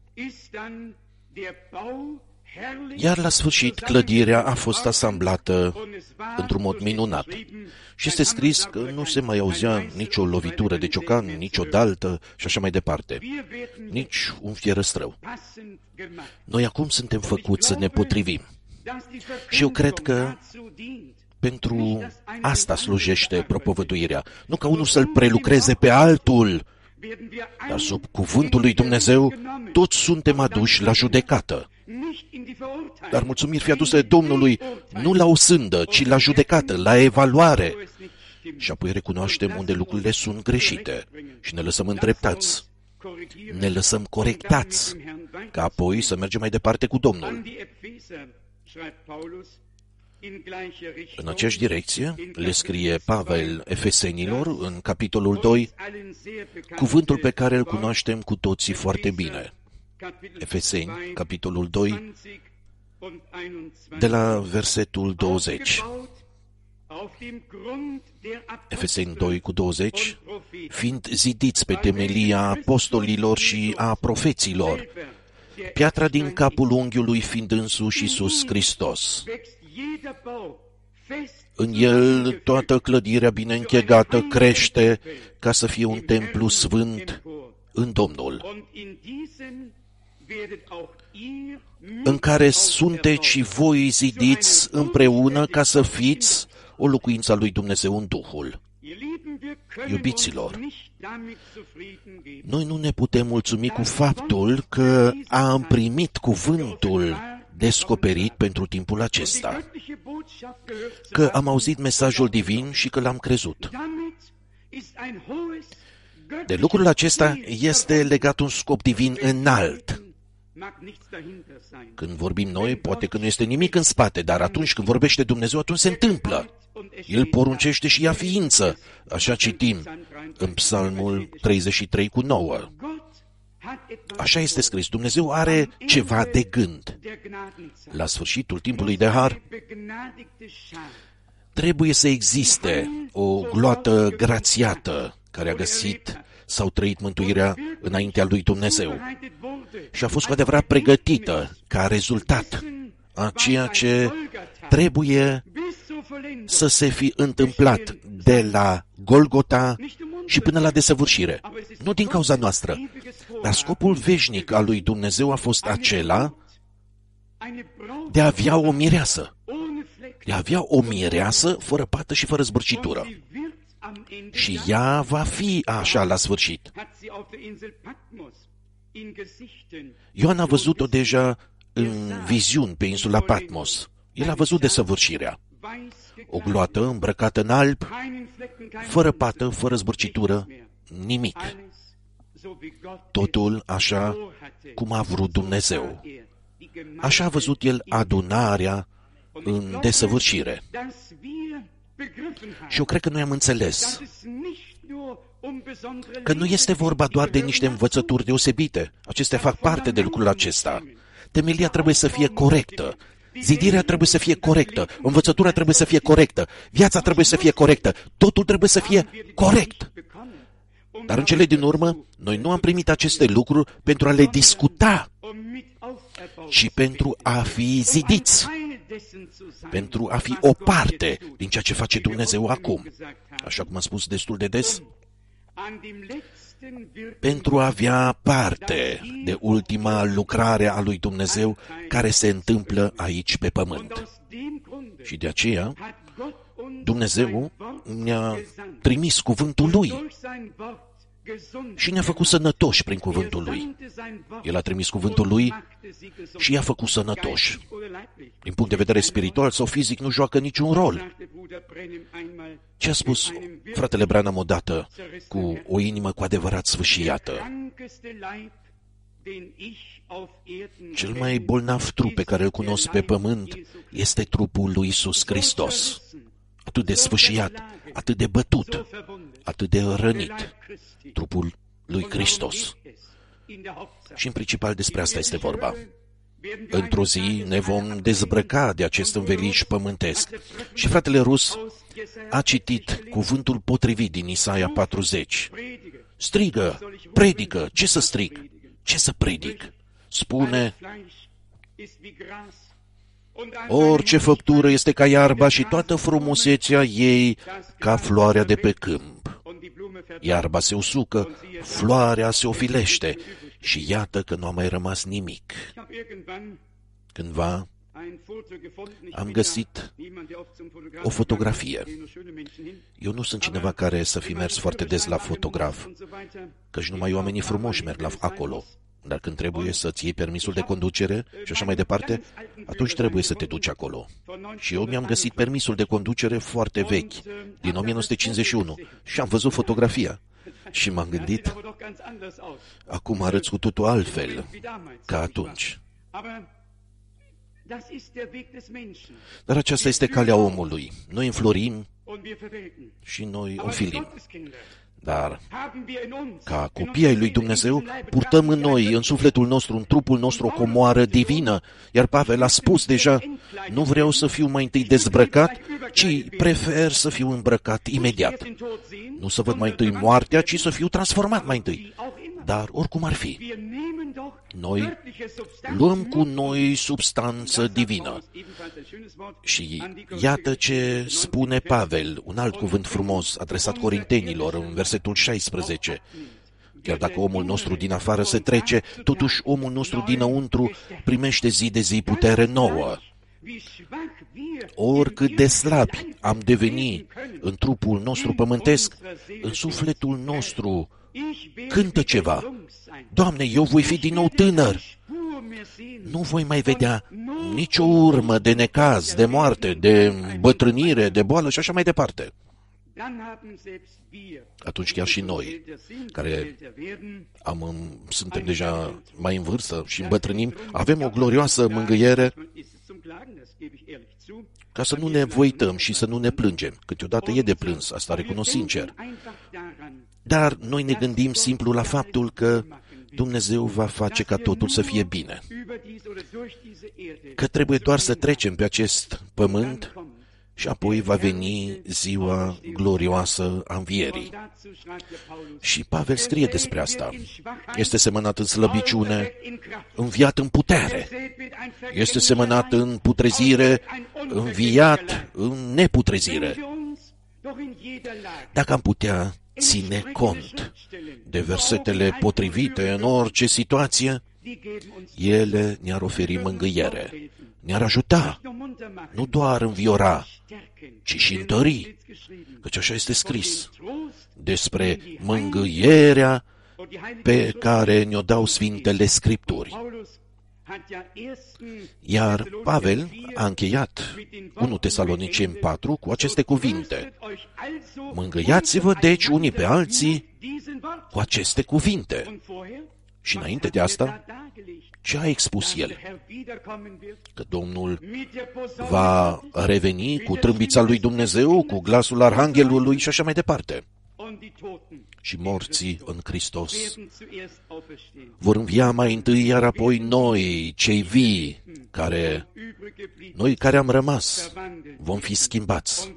iar la sfârșit clădirea a fost asamblată într-un mod minunat. Și este scris că nu se mai auzea nicio lovitură de ciocan, nicio daltă și așa mai departe, nici un fierăstrău. Noi acum suntem făcuți să ne potrivim. Și eu cred că pentru asta slujește propovăduirea. Nu ca unul să-l prelucreze pe altul, dar sub cuvântul lui Dumnezeu toți suntem aduși la judecată. Dar mulțumiri fie aduse Domnului nu la o sândă, ci la judecată, la evaluare. Și apoi recunoaștem unde lucrurile sunt greșite și ne lăsăm îndreptați. ne lăsăm corectați, ca apoi să mergem mai departe cu Domnul. În aceeași direcție le scrie Pavel Efesenilor, în capitolul 2, cuvântul pe care îl cunoaștem cu toții foarte bine. Efeseni, capitolul 2, de la versetul 20. Efeseni 2 cu 20, fiind zidiți pe temelia apostolilor și a profeților, piatra din capul unghiului fiind însuși Iisus Hristos. În el toată clădirea bine închegată crește ca să fie un templu sfânt în Domnul, în care sunteți și voi zidiți împreună ca să fiți o locuință a lui Dumnezeu în Duhul. Iubiților, noi nu ne putem mulțumi cu faptul că am primit cuvântul descoperit pentru timpul acesta, că am auzit mesajul divin și că l-am crezut. De lucrul acesta este legat un scop divin înalt. Când vorbim noi, poate că nu este nimic în spate, dar atunci când vorbește Dumnezeu, atunci se întâmplă. El poruncește și ia ființă. Așa citim în Psalmul 33 cu 9. Așa este scris, Dumnezeu are ceva de gând. La sfârșitul timpului de har, trebuie să existe o gloată grațiată care a găsit sau trăit mântuirea înaintea lui Dumnezeu și a fost cu adevărat pregătită ca rezultat a ceea ce trebuie să se fi întâmplat de la Golgota și până la desăvârșire. Nu din cauza noastră, dar scopul veșnic al lui Dumnezeu a fost acela de a avea o mireasă. De a avea o mireasă fără pată și fără zbârcitură. Și ea va fi așa la sfârșit. Ioan a văzut-o deja în viziuni pe insula Patmos. El a văzut desăvârșirea. O gloată îmbrăcată în alb, fără pată, fără zbârcitură, nimic. Totul așa cum a vrut Dumnezeu. Așa a văzut el adunarea în desăvârșire. Și eu cred că noi am înțeles că nu este vorba doar de niște învățături deosebite. Acestea fac parte de lucrul acesta. Temelia trebuie să fie corectă. Zidirea trebuie să fie corectă. Învățătura trebuie să fie corectă. Viața trebuie să fie corectă. Totul trebuie să fie corect. Dar în cele din urmă, noi nu am primit aceste lucruri pentru a le discuta, ci pentru a fi zidiți, pentru a fi o parte din ceea ce face Dumnezeu acum. Așa cum am spus destul de des, pentru a avea parte de ultima lucrare a lui Dumnezeu care se întâmplă aici pe pământ. Și de aceea, Dumnezeu ne-a trimis cuvântul Lui și ne-a făcut sănătoși prin cuvântul Lui. El a trimis cuvântul Lui și i-a făcut sănătoși. Din punct de vedere spiritual sau fizic nu joacă niciun rol. Ce a spus fratele Branham odată cu o inimă cu adevărat sfâșiată? Cel mai bolnav trup pe care îl cunosc pe pământ este trupul lui Iisus Hristos. Atât de sfâșiat, atât de bătut, atât de rănit. Trupul lui Hristos. Și în principal despre asta este vorba. Într-o zi ne vom dezbrăca de acest înveliș pământesc. Și fratele Rus a citit cuvântul potrivit din Isaia 40. Strigă, predică, ce să strig? Ce să predic? Spune, orice făptură este ca iarba și toată frumusețea ei ca floarea de pe câmp. Iarba se usucă, floarea se ofilește și iată că nu a mai rămas nimic. Cândva am găsit o fotografie. Eu nu sunt cineva care să fi mers foarte des la fotograf, căci numai oamenii frumoși merg acolo. Dar când trebuie să-ți iei permisul de conducere și așa mai departe, atunci trebuie să te duci acolo. Și eu mi-am găsit permisul de conducere foarte vechi, din 1951, și am văzut fotografia. Și m-am gândit, acum arăți cu totul altfel ca atunci. Dar aceasta este calea omului. Noi înflorim și noi înfilim. Dar, ca copii ai lui Dumnezeu, purtăm în noi, în sufletul nostru, în trupul nostru, o comoară divină. Iar Pavel a spus deja, nu vreau să fiu mai întâi dezbrăcat, ci prefer să fiu îmbrăcat imediat. Nu să văd mai întâi moartea, ci să fiu transformat mai întâi. Dar, oricum ar fi, noi luăm cu noi substanță divină. Și iată ce spune Pavel, un alt cuvânt frumos adresat corintenilor în versetul 16. Chiar dacă omul nostru din afară se trece, totuși omul nostru dinăuntru primește zi de zi putere nouă. Oricât de slabi am deveni în trupul nostru pământesc, în sufletul nostru cântă ceva. Doamne, eu voi fi din nou tânăr. Nu voi mai vedea nicio urmă de necaz, de moarte, de bătrânire, de boală și așa mai departe. Atunci chiar și noi, care suntem deja mai în vârstă și îmbătrânim, avem o glorioasă mângâiere ca să nu ne voităm și să nu ne plângem. Câteodată e de plâns, asta recunosc sincer. Dar noi ne gândim simplu la faptul că Dumnezeu va face ca totul să fie bine. Că trebuie doar să trecem pe acest pământ și apoi va veni ziua glorioasă a învierii. Și Pavel scrie despre asta. Este semănat în slăbiciune, înviat în putere. Este semănat în putrezire, înviat în neputrezire. Dacă am putea ține cont de versetele potrivite în orice situație, ele ne-ar oferi mângâiere, ne-ar ajuta, nu doar înviora, ci și întări, căci așa este scris, despre mângâierea pe care ne-o dau Sfintele Scripturi. Iar Pavel a încheiat 1 Tesaloniceni 4 cu aceste cuvinte. Mângâiați-vă deci unii pe alții cu aceste cuvinte. Și înainte de asta, ce a expus el? Că Domnul va reveni cu trâmbița lui Dumnezeu, cu glasul arhanghelului și așa mai departe. Și morții în Hristos vor învia mai întâi, iar apoi noi, cei vii, noi care am rămas, vom fi schimbați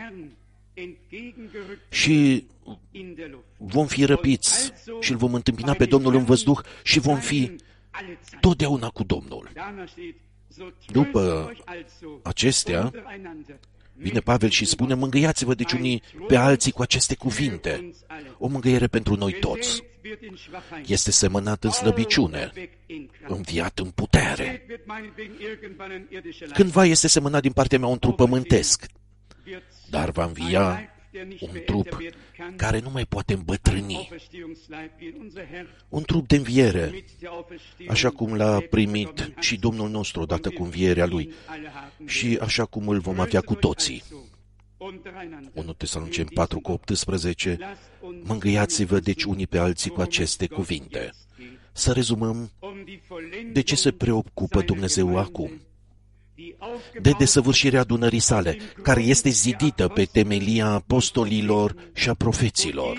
și vom fi răpiți și îl vom întâmpina pe Domnul în văzduh și vom fi totdeauna cu Domnul. După acestea, vine Pavel și spune, mângâiați-vă deci unii pe alții cu aceste cuvinte. O mângâiere pentru noi toți. Este semănat în slăbiciune, înviat în putere. Cândva este semănat din partea mea un trup pământesc, dar va învia un trup care nu mai poate îmbătrâni. Un trup de înviere, așa cum l-a primit și Domnul nostru odată cu învierea Lui și așa cum îl vom avea cu toții. 1 Tesaloniceni 4 cu 18, mângâiați-vă deci unii pe alții cu aceste cuvinte. Să rezumăm, de ce se preocupă Dumnezeu acum? De desăvârșirea adunării sale, care este zidită pe temelia apostolilor și a profeților,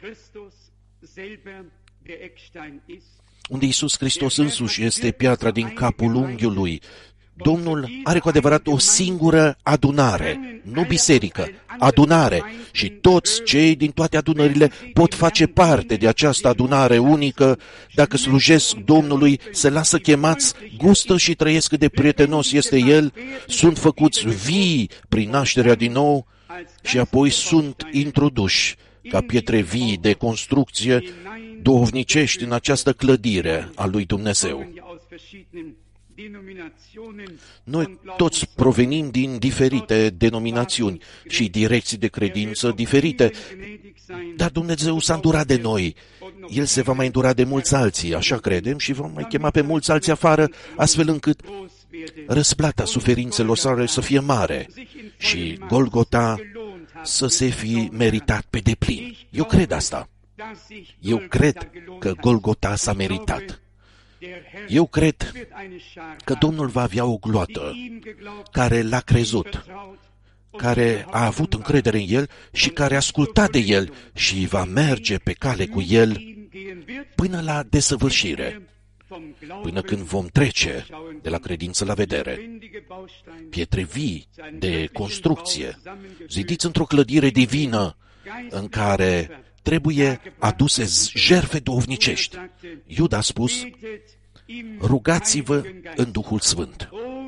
unde Iisus Hristos însuși este piatra din capul unghiului. Domnul are cu adevărat o singură adunare, nu biserică, adunare, și toți cei din toate adunările pot face parte de această adunare unică. Dacă slujesc Domnului, se lasă chemați, gustă și trăiesc cât de prietenos este El, sunt făcuți vii prin nașterea din nou și apoi sunt introduși ca pietre vii de construcție duhovnicești în această clădire a lui Dumnezeu. Noi toți provenim din diferite denominațiuni și direcții de credință diferite, dar Dumnezeu s-a îndurat de noi. El se va mai îndura de mulți alții, așa credem, și va mai chema pe mulți alții afară, astfel încât răsplata suferințelor sale să fie mare și Golgota să se fi meritat pe deplin. Eu cred asta. Eu cred că Golgota s-a meritat. Eu cred că Domnul va avea o gloată care l-a crezut, care a avut încredere în El și care a ascultat de El și va merge pe cale cu El până la desăvârșire, până când vom trece de la credință la vedere. Pietre vii de construcție, zidiți într-o clădire divină în care trebuie aduse jertfe duhovnicești. Iuda a spus, rugați-vă în Duhul Sfânt.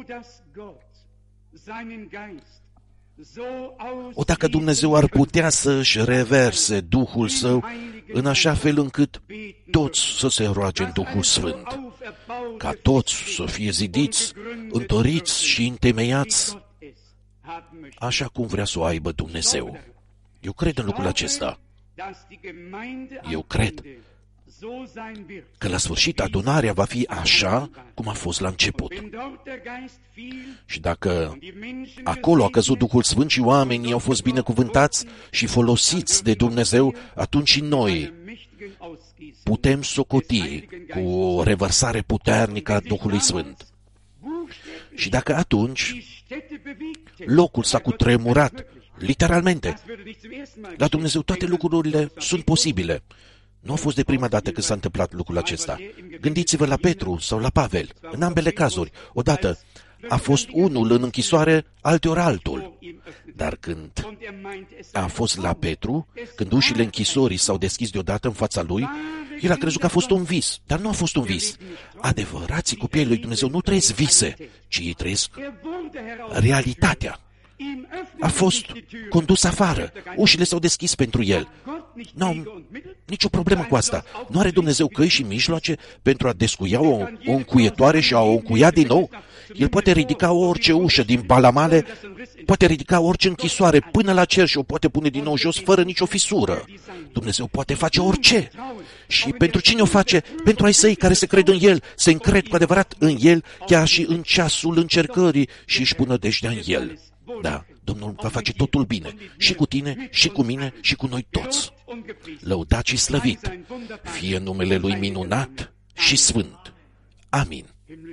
O, dacă Dumnezeu ar putea să-și reverse Duhul Său în așa fel încât toți să se roage în Duhul Sfânt, ca toți să fie zidiți, întăriți și întemeiați, așa cum vrea să o aibă Dumnezeu. Eu cred în lucrul acesta. Eu cred că la sfârșit adunarea va fi așa cum a fost la început. Și dacă acolo a căzut Duhul Sfânt și oamenii au fost binecuvântați și folosiți de Dumnezeu, atunci și noi putem socoti cu o revărsare puternică a Duhului Sfânt. Și dacă atunci locul s-a cutremurat, literalmente, la Dumnezeu toate lucrurile sunt posibile. Nu a fost de prima dată când s-a întâmplat lucrul acesta. Gândiți-vă la Petru sau la Pavel. În ambele cazuri, odată a fost unul în închisoare, alteori altul. Dar când a fost la Petru, când ușile închisorii s-au deschis deodată în fața lui, el a crezut că a fost un vis, dar nu a fost un vis. Adevărații copiii lui Dumnezeu nu trăiesc vise, ci ei trăiesc realitatea. A fost condus afară. Ușile s-au deschis pentru el. Nu au nicio problemă cu asta. Nu are Dumnezeu căi și mijloace pentru a descuia o încuietoare și a o încuia din nou? El poate ridica orice ușă din balamale, poate ridica orice închisoare până la cer și o poate pune din nou jos fără nicio fisură. Dumnezeu poate face orice. Și pentru cine o face? Pentru ai săi care se cred în El, se încred cu adevărat în El, chiar și în ceasul încercării și își pună dejdea în El. Da, Domnul va face totul bine, și cu tine, și cu mine, și cu noi toți. Lăudat și slăvit fie numele Lui minunat și sfânt. Amin.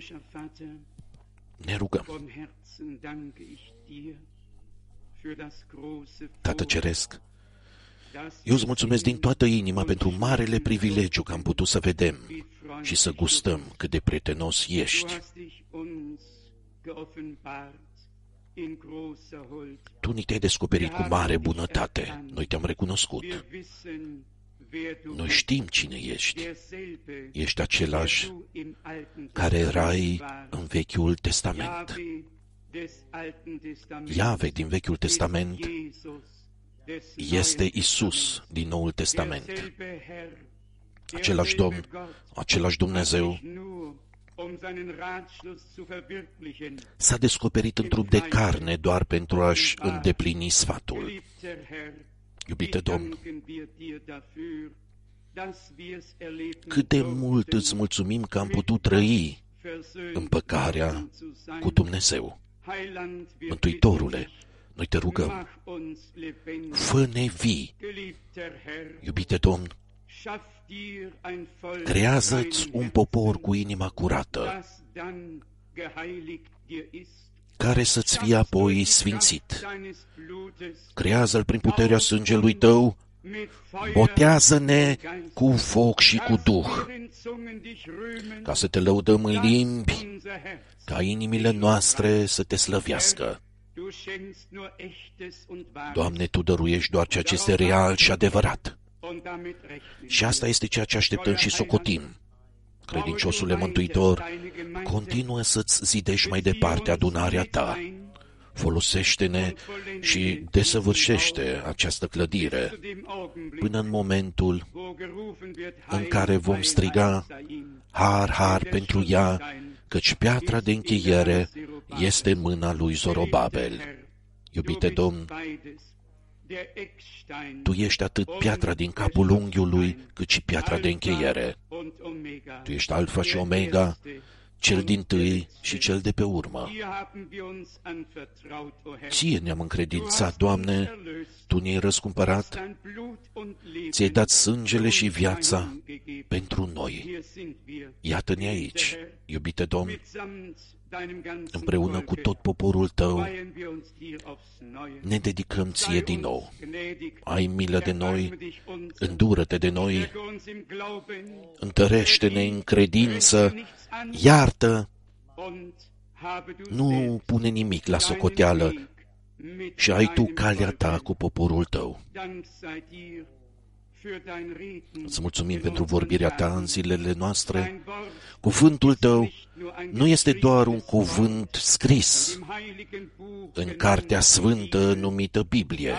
Ne rugăm. Tată Ceresc, eu îți mulțumesc din toată inima pentru marele privilegiu că am putut să vedem și să gustăm cât de prietenos ești. Tu ni te-ai descoperit cu mare bunătate. Noi te-am recunoscut. Noi știm cine ești. Ești același care erai în Vechiul Testament. Iahve din Vechiul Testament este Isus din Noul Testament. Același Domn, același Dumnezeu, s-a descoperit în trup de carne doar pentru a-și îndeplini sfatul. Iubite Domn, cât de mult îți mulțumim că am putut trăi împăcarea cu Dumnezeu. Mântuitorule, noi te rugăm, fă-ne vii. Iubite Domn, creează-ți un popor cu inima curată, care să-ți fie apoi sfințit. Creează-l prin puterea sângelui tău, botează-ne cu foc și cu Duh, ca să te lăudăm în limbi, ca inimile noastre să te slăvească. Doamne, Tu dăruiești doar ceea ce este real și adevărat. Și asta este ceea ce așteptăm și socotim. Credinciosule Mântuitor, continuă să-ți zidești mai departe adunarea Ta. Folosește-ne și desăvârșește această clădire până în momentul în care vom striga har, har pentru ea, căci piatra de încheiere este în mâna lui Zorobabel. Iubite Domn, Tu ești atât piatra din capul unghiului, cât și piatra de încheiere. Tu ești Alfa și Omega, cel dintâi și cel de pe urmă. Ție ne-am încredințat, Doamne, Tu ne-ai răscumpărat, Ți-ai dat sângele și viața pentru noi. Iată-ne aici, iubite Domn, împreună cu tot poporul Tău, ne dedicăm Ție din nou. Ai milă de noi, îndură-te de noi, întărește-ne în credință, iartă, nu pune nimic la socoteală și ai Tu calea Ta cu poporul Tău. Îți mulțumim pentru vorbirea Ta în zilele noastre. Cuvântul Tău nu este doar un cuvânt scris în Cartea Sfântă numită Biblie.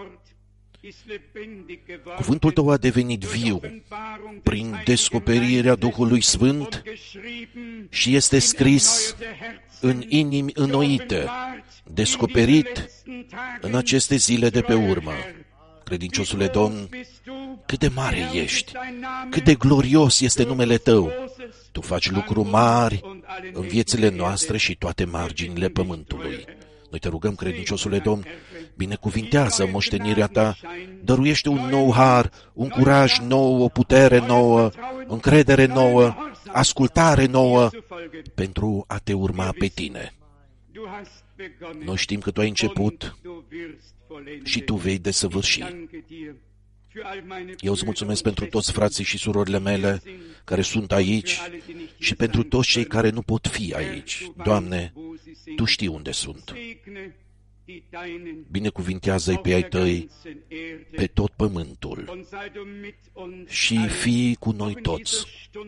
Cuvântul Tău a devenit viu prin descoperirea Duhului Sfânt și este scris în inimi înnoite, descoperit în aceste zile de pe urmă. Credinciosule Domn, cât de mare ești, cât de glorios este numele Tău. Tu faci lucruri mari în viețile noastre și toate marginile pământului. Noi te rugăm, credinciosule Domn, binecuvintează moștenirea Ta, dăruiește un nou har, un curaj nou, o putere nouă, încredere nouă, ascultare nouă pentru a Te urma pe Tine. Noi știm că Tu ai început și Tu vei desăvârși. Eu îți mulțumesc pentru toți frații și surorile mele care sunt aici și pentru toți cei care nu pot fi aici. Doamne, Tu știi unde sunt. Binecuvintează-i pe ai Tăi pe tot pământul și fii cu noi toți.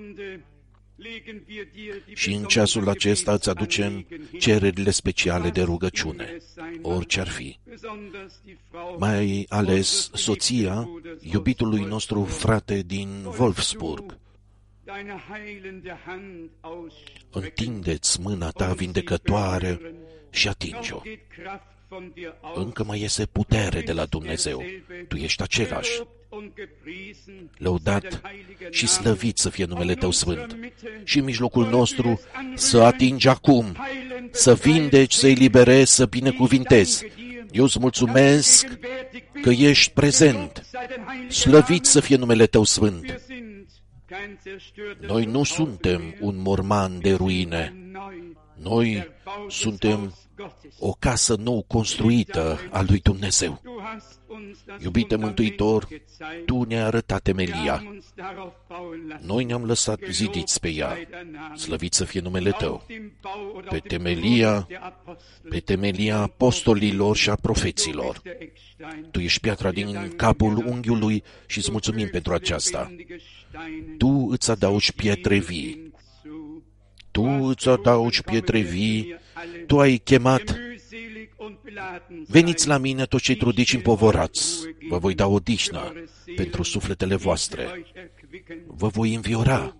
Și în ceasul acesta îți aducem cererile speciale de rugăciune, orice ar fi. Mai ales soția iubitului nostru frate din Wolfsburg. Întindeți mâna Ta vindecătoare și atinge-o. Încă mai iese putere de la Dumnezeu. Tu ești același. Lăudat și slăvit să fie numele Tău Sfânt. Și în mijlocul nostru să atingi acum, să vindeci, să eliberezi, să binecuvintezi. Eu îți mulțumesc că ești prezent. Slăvit să fie numele Tău Sfânt. Noi nu suntem un morman de ruine. Noi suntem o casă nou construită a lui Dumnezeu. Iubite Mântuitor, Tu ne-ai arătat temelia. Noi ne-am lăsat zidiți pe ea. Slăvit să fie numele Tău. Pe temelia apostolilor și a profeților. Tu ești piatra din capul unghiului și îți mulțumim pentru aceasta. Tu îți adaugi pietre vii. Tu îți adaugi pietre vii. Tu ai chemat: veniți la mine toți cei trudiți și împovorați, vă voi da odihnă pentru sufletele voastre. Vă voi înviora.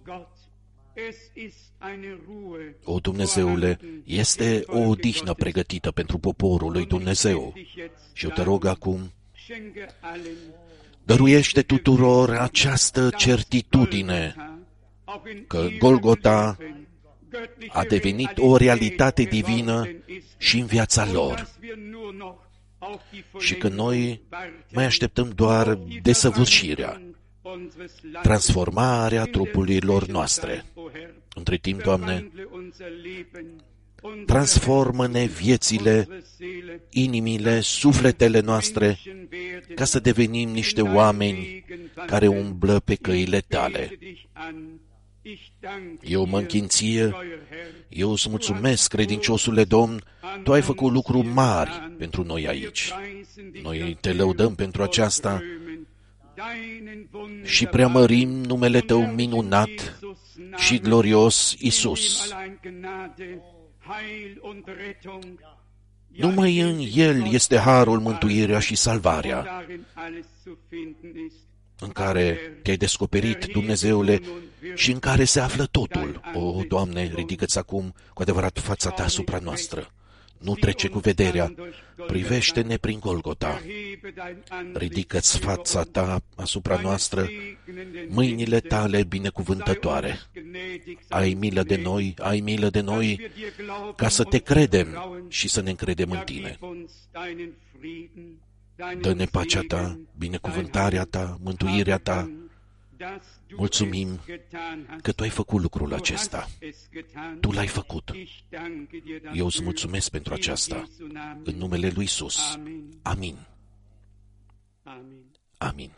O, Dumnezeule, este o odihnă pregătită pentru poporul lui Dumnezeu. Și eu te rog acum, dăruiește tuturor această certitudine că Golgota a devenit o realitate divină și în viața lor. Și că noi mai așteptăm doar desăvârșirea, transformarea trupurilor noastre. Între timp, Doamne, transformă-ne viețile, inimile, sufletele noastre, ca să devenim niște oameni care umblă pe căile Tale. Eu mă închin Ție, eu îți mulțumesc, credinciosule Domn, Tu ai făcut lucruri mari pentru noi aici. Noi Te lăudăm pentru aceasta și preamărim numele Tău minunat și glorios, Iisus. Numai în El este harul, mântuirea și salvarea, în care Te-ai descoperit, Dumnezeule, și în care se află totul. O, Doamne, ridică-ți acum cu adevărat fața Ta asupra noastră. Nu trece cu vederea. Privește-ne prin Golgota. Ridică-ți fața Ta asupra noastră, mâinile Tale binecuvântătoare. ai milă de noi, ai milă de noi, ca să te credem și să ne încredem în tine. Dă-ne pacea ta, binecuvântarea ta, mântuirea ta. Mulțumim că tu ai făcut lucrul acesta. Tu l-ai făcut. Eu îți mulțumesc pentru aceasta. În numele lui Iisus. Amin. Amin.